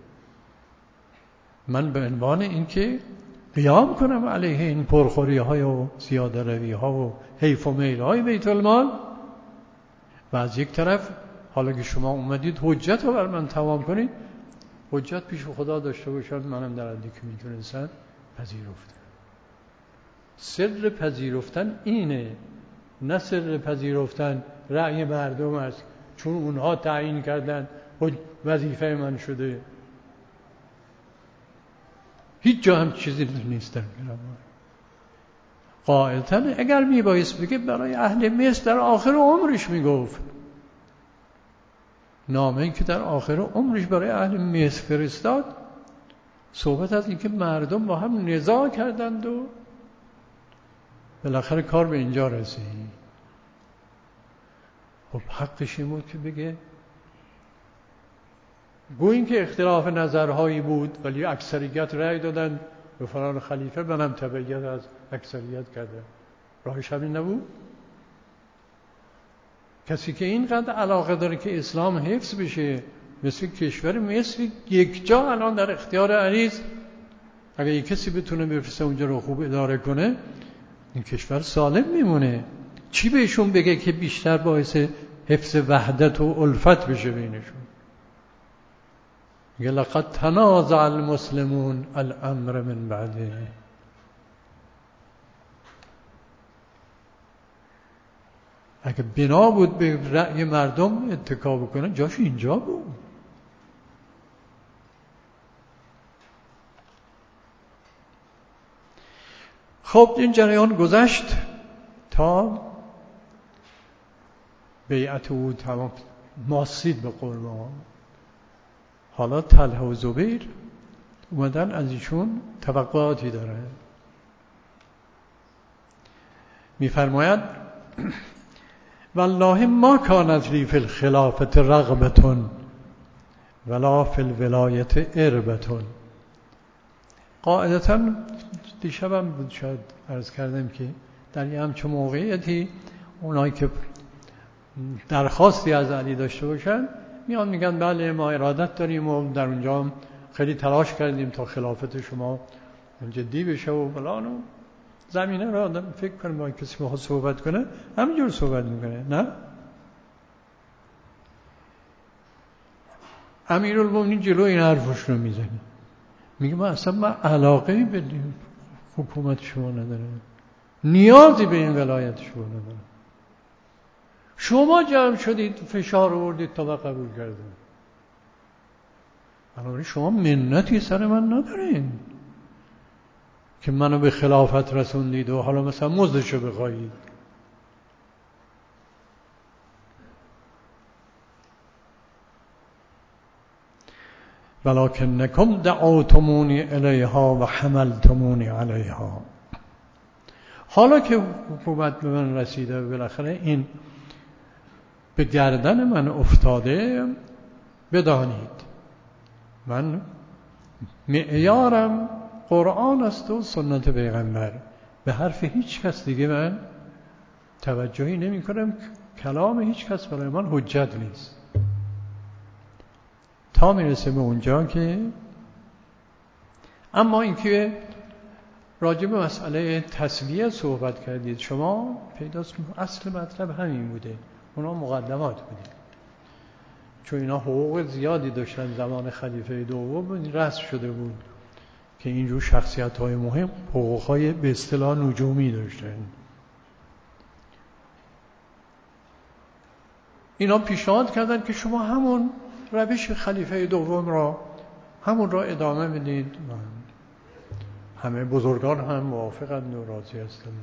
من به عنوان اینکه قیام کنم علیه این پرخوری های و زیاده روی ها و حیف و میل های بیت المال، و از یک طرف حالا که شما اومدید حجت رو بر من تمام کنید، حجت پیش خدا داشته باشم منم در حدی که میتونستم پذیرفتم. سر پذیرفتن اینه، نه سر پذیرفتن رأی مردم است چون اونها تعیین کردن وظیفه من شده. هیچ جا هم چیزی نیست در قاعدتاً. اگر میبایست بگه برای اهل مصر در آخر عمرش میگفت، نامه‌ای که در آخر عمرش برای اهل مصر فرستاد صحبت از اینکه مردم با هم نزاع کردند و بالاخره کار به اینجا رسید. خب حقش این بود که بگه گویی که اختلاف نظرهایی بود ولی اکثریت رأی دادن به فلان خلیفه، منم تبعیت از اکثریت کردم. راهش همین نبود؟ کسی که اینقدر علاقه داره که اسلام حفظ بشه، مثل کشور مصر یک جا الان در اختیار علیست، اگر یک کسی بتونه بفرسته اونجا رو خوب اداره کنه این کشور سالم میمونه. چی بهشون بگه که بیشتر باعث حفظ وحدت و الفت بشه بینشون؟ میگه لقد تنازع المسلمون الامر من بعده. اگه بنا بود به رأی مردم اتکا بکنن جاش اینجا بود. خب این جریان گذشت تا بیعت او تمام ماسید به قول ما. حالا طلحه و زبیر اومدن از ایشون توقعاتی داره. میفرماید والله ما کانت لی فی الخلافة رغبة ولا فی الولایة اربة. قاعدتاً دیشبم بود شاید عرض کردم که در یه همچون موقعیتی اونایی که درخواستی از علی داشته باشن میان میگن بله ما ارادت داریم و در اونجا خیلی تلاش کردیم تا خلافت شما جدی بشه و فلان، و زمینه را آدم فکر کنه با کسی میخواد صحبت کنه همینجور صحبت میکنه. نه، امیرالمومنین جلو این حرفش رو میزنه، میگه من علاقه‌ای به حکومت شما ندارم، نیازی به این ولایت شما ندارم. شما جمع شدید فشار آوردید تا من قبول کردم. بنابراین شما منتی سر من ندارین که منو به خلافت رسوندید و حالا مثلا مزدشو بخواهید. ولکنکم دعوتمونی الیها و حملتمونی علیها. حالا که حکومت به من رسیده و بالاخره این به گردن من افتاده، بدانید من معیارم قرآن است و سنت پیغمبر. به حرف هیچ کس دیگه من توجهی نمی کنم. کلام هیچ کس برای من حجت نیست تا میرسه به اونجا که اما اینکه راجع به مسئله تسویه صحبت کردید شما، پیداست اصل مطلب همین بوده، اونا مقدمات بوده. چون اینا حقوق زیادی داشتن زمان خلیفه دوم، رسم شده بود که اینجور شخصیت‌های مهم حقوق‌های به اصطلاح نجومی داشتن. اینا پیشنهاد کردن که شما همون روش خلیفه دوم را ادامه بدید. همه بزرگان هم موافقند و راضی هستند.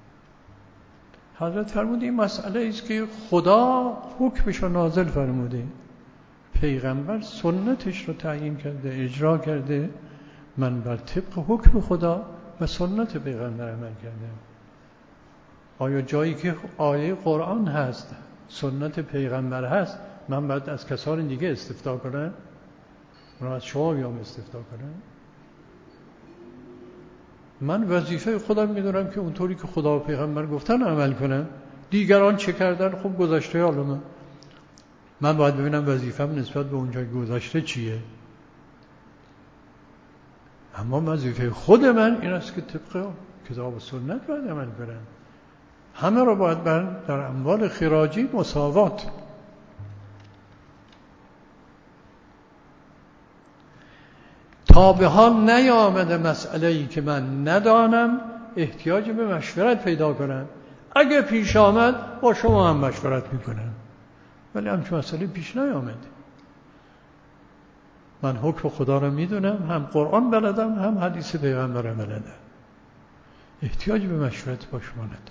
حضرت فرمود این مسئله است که خدا حکمش را نازل فرموده، پیغمبر سنتش رو تعیین کرده، اجرا کرده، من بر طبق حکم خدا و سنت پیغمبر عمل کردم. آیا جایی که آیه قرآن هست، سنت پیغمبر هست، من باید از کسان دیگه استفاده کنم؟ من از شما بیام استفاده کنم؟ من وظیفه خودم میدونم که اونطوری که خدا و پیغمبر گفتن عمل کنم. دیگران چه کردن خب گذشته حالا من باید ببینم وظیفه‌م نسبت به اونجای گذشته چیه. اما وظیفه خود من این است که طبق کتاب و سنت باید عمل کنم. همه را باید در اموال خراجی مساوات. تا به حال نیامده مسئله‌ای که من ندانم احتیاج به مشورت پیدا کنم. اگه پیش آمد با شما هم مشورت میکنم، ولی همچون مسئله پیش نیامده. من حکم خدا را میدونم، هم قرآن بلدم، هم حدیث پیغمبر بلدم. احتیاج به مشورت با شما ندارم.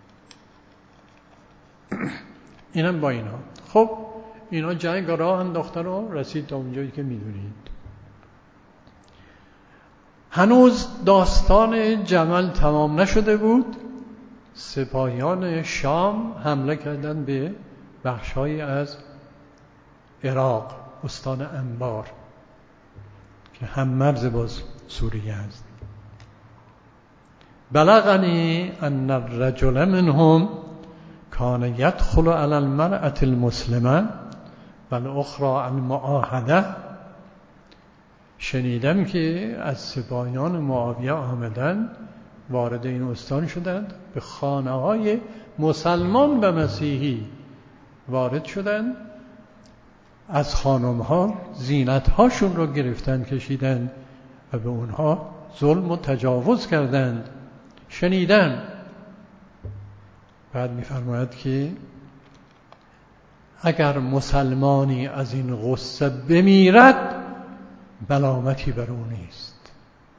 اینم با اینا. خب اینا جنگ راه انداختن و رسید تا اونجایی که میدونید. هنوز داستان جمل تمام نشده بود. سپاهیان شام حمله کردند به بخش‌هایی از عراق، استان انبار که هم مرز باز سوریه است. بلغنی ان الرجل منهم کان یدخل علی المرأة المسلمه والاخرى المعاهده. شنیدم که از سپاهیان معاویه آمدن، وارد این استان شدند، به خانه‌های مسلمان و مسیحی وارد شدند، از خانم‌ها زینت‌هاشون رو گرفتن کشیدن و به اونها ظلم و تجاوز کردند. شنیدم. بعد می‌فرماید که اگر مسلمانی از این غصه بمیرد ملامتی بر او نیست،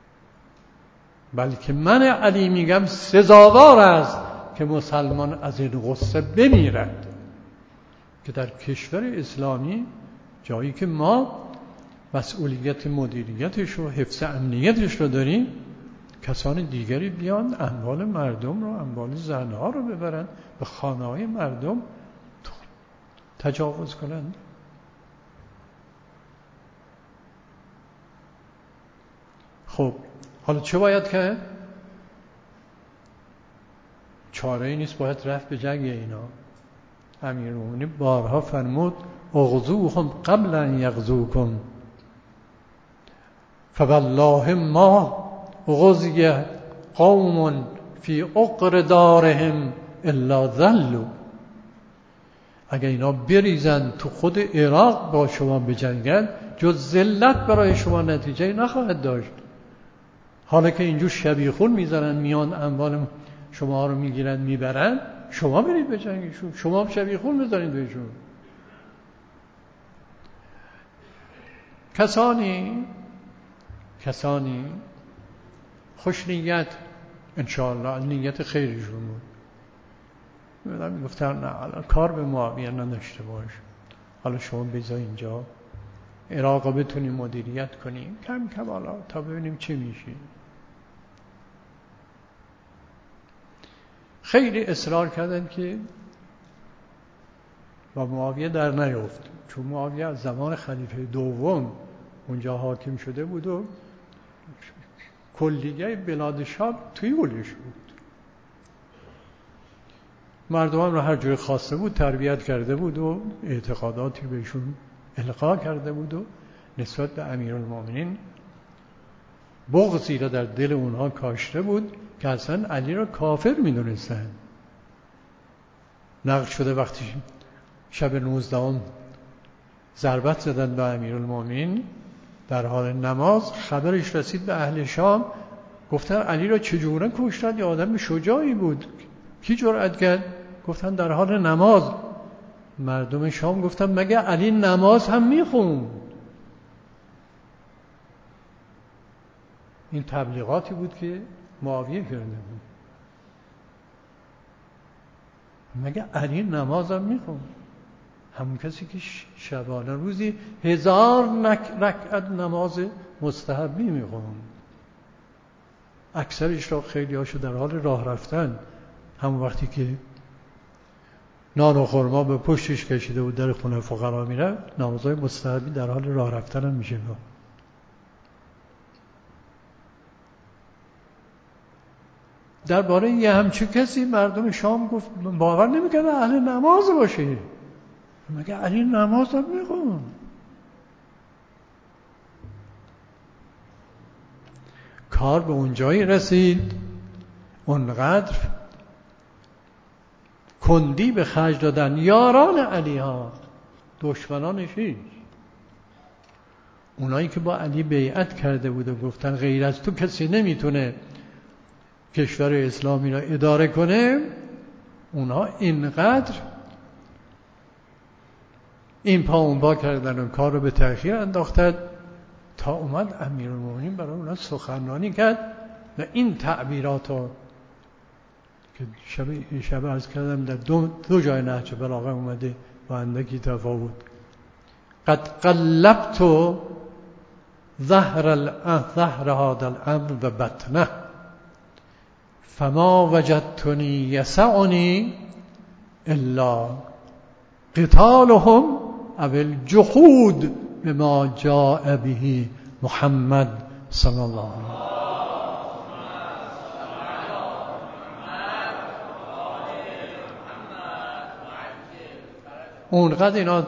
بلکه من علی میگم سزاوار است که مسلمان از این غصه بمیرد. که در کشور اسلامی جایی که ما مسئولیت مدیریتش و حفظ امنیتش رو داریم، کسان دیگری بیان اموال مردم رو، اموال زنها رو ببرن، به خانه‌های مردم تجاوز کنند. خب حالا چه باید کرد؟ چاره‌ای نیست، باید رفت به جنگ اینا. امیرالمومنین بارها فرمود اغزوهم قبل ان یغزوکم، فوالله ما غزی قوم فی عقر دارهم الا ذلوا. اگر اینا بریزن تو خود عراق با شما بجنگن، جز ذلت برای شما نتیجه نخواهد داشت. حالا که اینجور شبیخون میذارن میان اموال شما رو میگیرن میبرن، شما برید بجنگیشون، شما شبیخون بذارید بهشون. کسانی خوش نیت، انشاءالله نیت خیرشون بود، گفتن نه الان کار به معاویه نداشته باش، حالا شما بذار اینجا عراق رو بتونیم مدیریت کنیم کم کم حالا تا ببینیم چی میشه. خیلی اصرار کردن که با معاویه در نیفت، چون معاویه از زمان خلیفه دوم اونجا حاکم شده بود و کلیه بلاد شام توی ولش بود. مردم هم رو هر جوری خواسته بود تربیت کرده بود و اعتقاداتی بهشون القا کرده بود و نسبت به امیرالمومنین بغضی را در دل اونها کاشته بود که اصلا علی را کافر می‌دونستن. نقل شده وقتی شب 19 ضربت زدن به امیرالمومنین در حال نماز، خبرش رسید به اهل شام، گفتن علی را چجوره کشتن؟ یه آدم شجاعی بود، کی جرأت کرد؟ گفتن در حال نماز. مردم شام گفتن مگه علی نماز هم میخوند؟ این تبلیغاتی بود که معاویه کرده بود. مگه علی نماز هم میخوند؟ همون کسی که شبانه روزی 1000 رکعت نماز مستحبی میخوند، اکثرش را خیلی هاشو در حال راه رفتن، همون وقتی که نان و خرما به پشتش کشیده بود در خونه فقرا میره، نمازهای مستحبی در حال راه رفتن هم میشه. درباره یه همچین کسی مردم شام گفت باور نمیکنه اهل نماز باشه، مگه علی نماز هم میخون؟ کار به اونجایی رسید اونقدر کندی به خرج دادن یاران علی ها، دشمنانش هیچ، اونایی که با علی بیعت کرده بود و گفتن غیر از تو کسی نمیتونه کشور اسلامی را اداره کنه، اونها اینقدر این پا اون پا کردن و کار رو به تأخیر انداختن تا اومد امیرالمومنین برای اونا سخنرانی کرد و این تعبیرات رو که شب عرض کردم در دو جای نهج بلاغه اومده با اندکی تفاوت. قد قلبت ظهر هذا الامر و بطنه فما وجدتنی یسعنی الا قتالهم او الجحود بما جاء به محمد صلی الله علیه وسلم. اونقدر اینا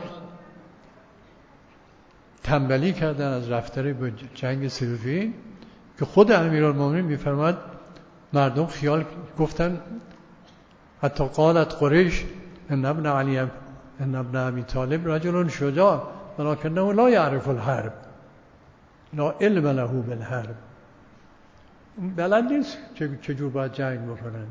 تنبلی کردن از رفتن به جنگ صفین که خود امیرالمومنین میفرماد مردم خیال گفتن، حتی قالت قریش ان ابن ابی طالب رجل شجاع ولکنه لا یعرف الحرب، لا علم له بالحرب، بلد نیست چجور باید جنگ بکنن.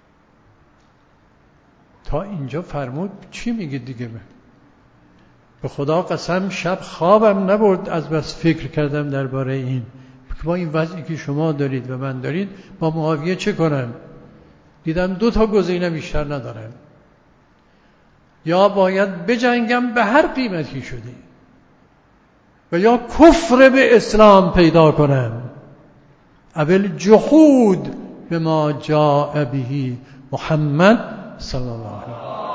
تا اینجا فرمود چی میگه دیگه؟ به خدا قسم شب خوابم نبرد از بس فکر کردم درباره این، با این وضعی که شما دارید و من دارید با معاویه چه کنن؟ دیدم 2 گزینه بیشتر ندارن، یا باید بجنگم به هر قیمتی شده و یا کفر به اسلام پیدا کنم، اول جحود به ما جاء به محمد صلی الله علیه و سلم.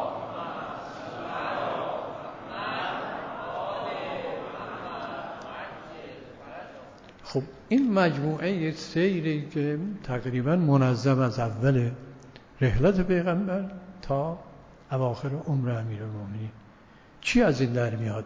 خب این مجموعه سیری که تقریبا منظم از اول رحلت پیغمبر تا اواخر عمر امیرالمومنین، چی از این در میاد؟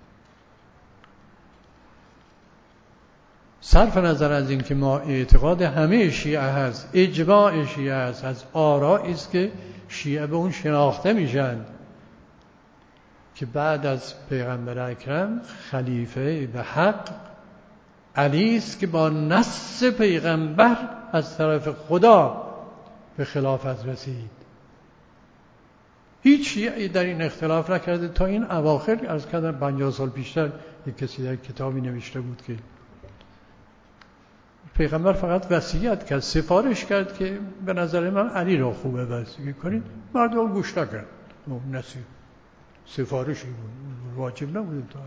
صرف نظر از این که ما اعتقاد همه شیعه هست، اجماع شیعه هست، از آرائی است که شیعه به اون شناخته میشن که که بعد از پیغمبر اکرم خلیفه به حق علی است که با نص پیغمبر از طرف خدا به خلافت رسید. هیچ شیعی در این اختلاف نکرده تا این اواخر. عرض کردم 50 سال پیشتر یک کسی در کتابی نوشته بود که پیغمبر فقط وصیت کرد، سفارش کرد که به نظر من علی را خوبه وصیت کنید، مردم گوش نکرد. نصیب سفارشی بود، واجب نبود تا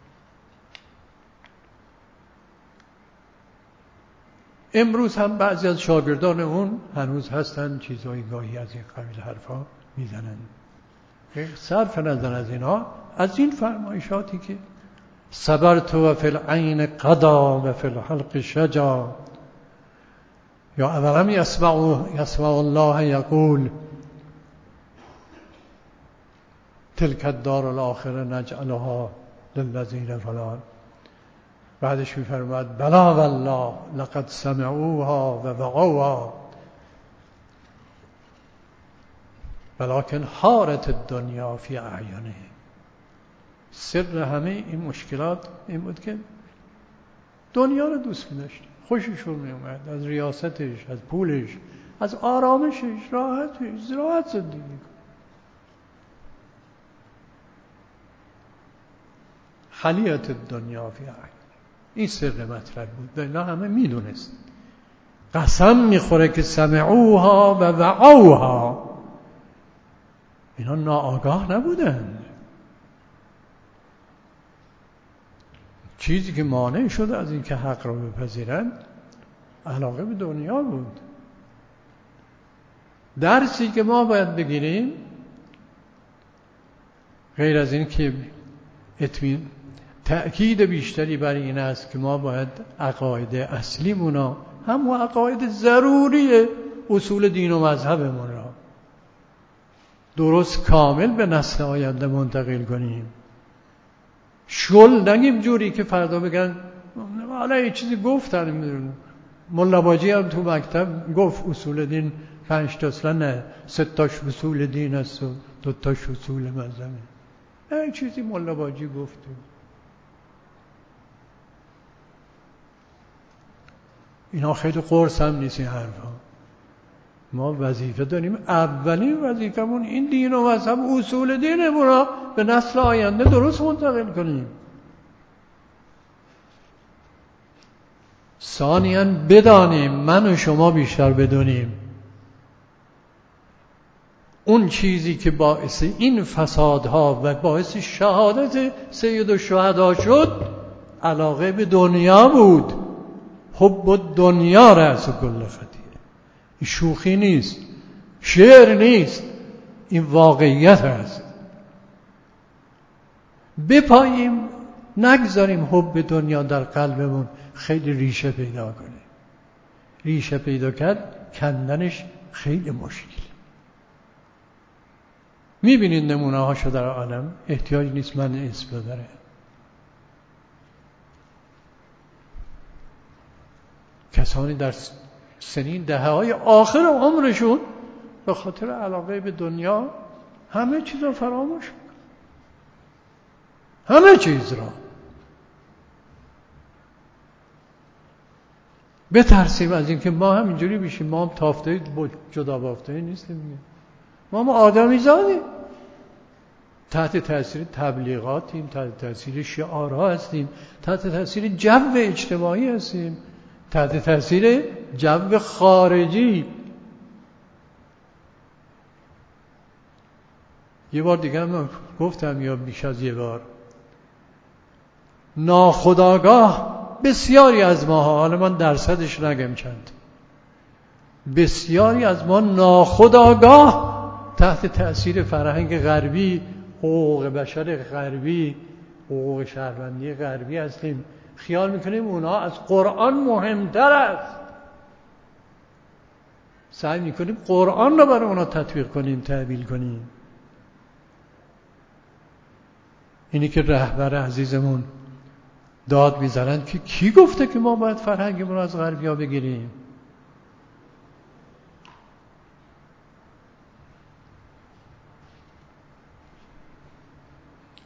امروز هم بعضی از شاگردان اون هنوز هستن چیزهای گاهی از این قبیل حرفا میزنن. صرف نظر از اینا، از این فرمایشاتی که صبرت و فی العین قضا و فی الحلق شجا، یا اولم یسمع الله یقول تلک الدار الاخره نجعلها للذین فلان. بعدش می‌فرماید بلا والله لقد سمعوها و وقوها ولكن حارت الدنیا فی اعینه. سر همه این مشکلات این بود که دنیا رو دوست می‌داشت، خوششون می‌اومد از ریاستش، از پولش، از آرامشش، راحت زندگی کنه. حلیت الدنیا فی اعینه، این سر مطلب بود و اینا همه میدونست. قسم میخوره که سمعوها و وعوها، اینا ناآگاه نبودن. چیزی که مانع شده از این که حق را بپذیرند علاقه به دنیا بود. درسی که ما باید بگیریم غیر از این که تأکید بیشتری بر این است که ما باید عقاید اصلیمون هم و عقاید ضروری اصول دین و مذهبمون را درست کامل به نسل آینده منتقل کنیم. شل نگیم جوری که فردا بگن حالا یه چیزی گفتن، میدونم ملا باجی هم تو مکتب گفت اصول دین 5 تا اصلا نه 3 تاش اصول دین است و 2 تاش اصول مذهبه. یه چیزی ملا باجی گفت. اینا خیلی قرص هم نیست این حرفا. ما وظیفه داریم، اولین وظیفمون این دین و مذهب اصول دینمون را به نسل آینده درست منتقل کنیم. ثانیاً بدانیم، من و شما بیشتر بدونیم اون چیزی که باعث این فسادها و باعث شهادت سید الشهدا شد علاقه به دنیا بود. حب الدنیا رأس کل خطیه. این شوخی نیست، شعر نیست، این واقعیت هست. بپاییم، نگذاریم حب دنیا در قلبمون خیلی ریشه پیدا کنه. ریشه پیدا کرد کندنش خیلی مشکل. میبینید نمونه هاشو در عالم، احتیاج نیست من اسم ببرم. کسانی در سنین دهه‌های آخر عمرشون به خاطر علاقه به دنیا همه چیز رو فراموش کردن. همه چیز را. بترسیم از این که ما هم اینجوری بشیم. ما هم تافته جدا بافته نیستیم. ما آدمی زادیم. تحت تاثیر تبلیغاتیم، تحت تاثیر شعارها هستیم، تحت تاثیر جو اجتماعی هستیم، تحت تاثیر جو خارجی. یه بار دیگه هم گفتم یا بیش از یه بار، ناخودآگاه بسیاری از ماها، حالا من درصدش نگم چند، بسیاری از ما ناخودآگاه تحت تاثیر فرهنگ غربی، حقوق بشر غربی، حقوق شهروندی غربی هستیم. خیال میکنیم اونها از قرآن مهمتر است. سعی میکنیم قرآن رو برای اونا تطبیق کنیم، تعبیل کنیم. اینی که رهبر عزیزمون داد میزنن که کی گفته که ما باید فرهنگمون رو از غربیا بگیریم؟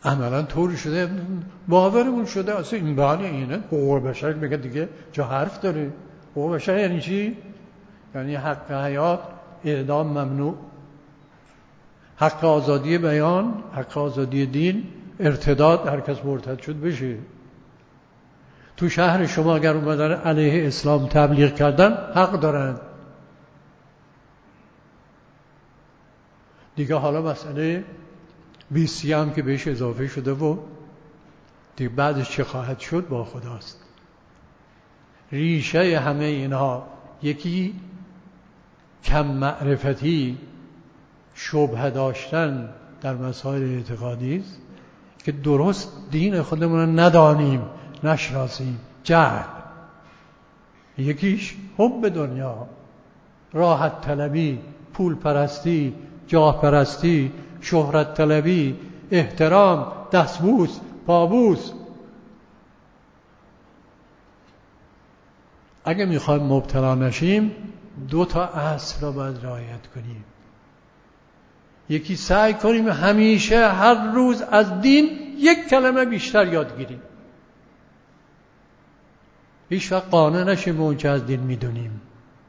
عملا طوری شده باورمون شده اصلا این بله اینه حقوق بشر میگه دیگه جا حرف داره. حقوق بشر یعنی چی؟ یعنی حق حیات اعدام ممنوع، حق آزادی بیان، حق آزادی دین، ارتداد هر کس مرتد شد بشه. تو شهر شما اگر اومدن علیه اسلام تبلیغ کردن حق دارن دیگه. حالا مسئله بیسی هم که بهش اضافه شده و دیگه بعدش چه خواهد شد با خداست. ریشه همه اینها یکی کم معرفتی، شبهه داشتن در مسائل اعتقادی است که درست دین خودمون رو ندانیم، نشناسیم، جهل. یکیش حب دنیا، راحت طلبی، پول پرستی، جاه پرستی، شهرت طلبی، احترام، دستبوس، پابوس. اگه میخوایم مبتلا نشیم 2 اصل را باید رعایت کنیم. یکی سعی کنیم همیشه هر روز از دین 1 کلمه بیشتر یاد گیریم. هیچ وقت قانع نشیم به اون چه از دین میدونیم.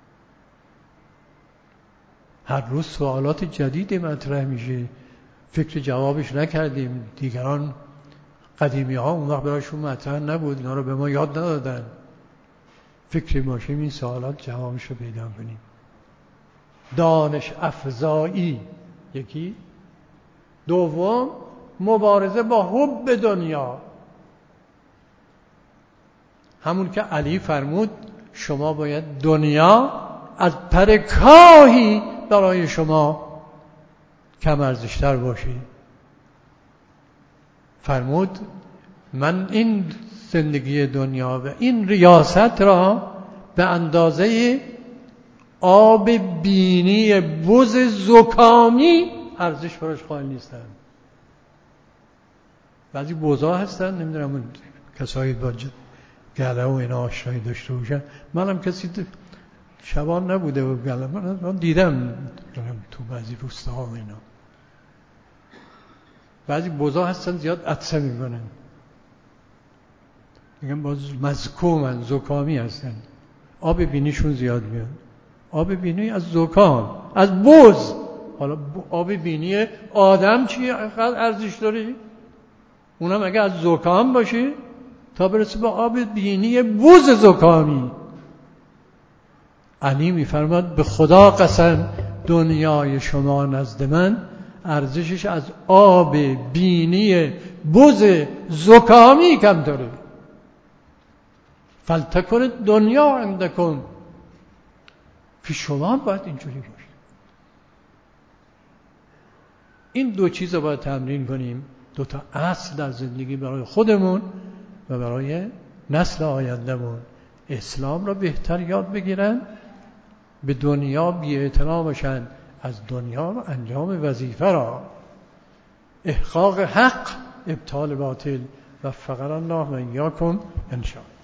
هر روز سوالات جدیدی مطرح میشه، فکر جوابش نکردیم. دیگران قدیمی ها اون وقت برایشون مطرح نبود، اینا رو به ما یاد ندادن. فکری باشیم این سوالات جوابش رو پیدا کنیم. دانش افزایی یکی. دوم مبارزه با حب دنیا. همون که علی فرمود شما باید دنیا از پر کاهی برای شما کم ارزشتر باشی. فرمود من این زندگی دنیا و این ریاست را به اندازه آب بینی بز زکامی ارزش براش قائل نیستم. بعضی بزا هستن نمیدونم اون کسایی با گله و اینا آشنایی داشته باشن. منم کسی شبان نبوده و گله من دیدم تو بعضی روستاها و اینا. بعضی بزا هستن زیاد عطسه میکنن، میگن باز مزکومن، زکامی هستن، آب بینیشون زیاد میاد. آب بینی از زکام، از بز. حالا آب بینی آدم چی ارزش داره؟ اونم اگه از زکام باشه تا برسه به آب بینی بز زکامی. علی میفرماد به خدا قسم دنیای شما نزد من ارزشش از آب بینی بز زکامی کم داره. فلتکن دنیا عندکم، پیش شما باید اینجوری باشه. این 2 چیز رو باید تمرین کنیم. 2 اصل در زندگی برای خودمون و برای نسل آیندهمون. اسلام را بهتر یاد بگیرن، به دنیا بی‌اعتنا باشن، از دنیا و انجام وظیفه را، احقاق حق، ابطال باطل. وفقنا الله و ایاکم ان شاء الله.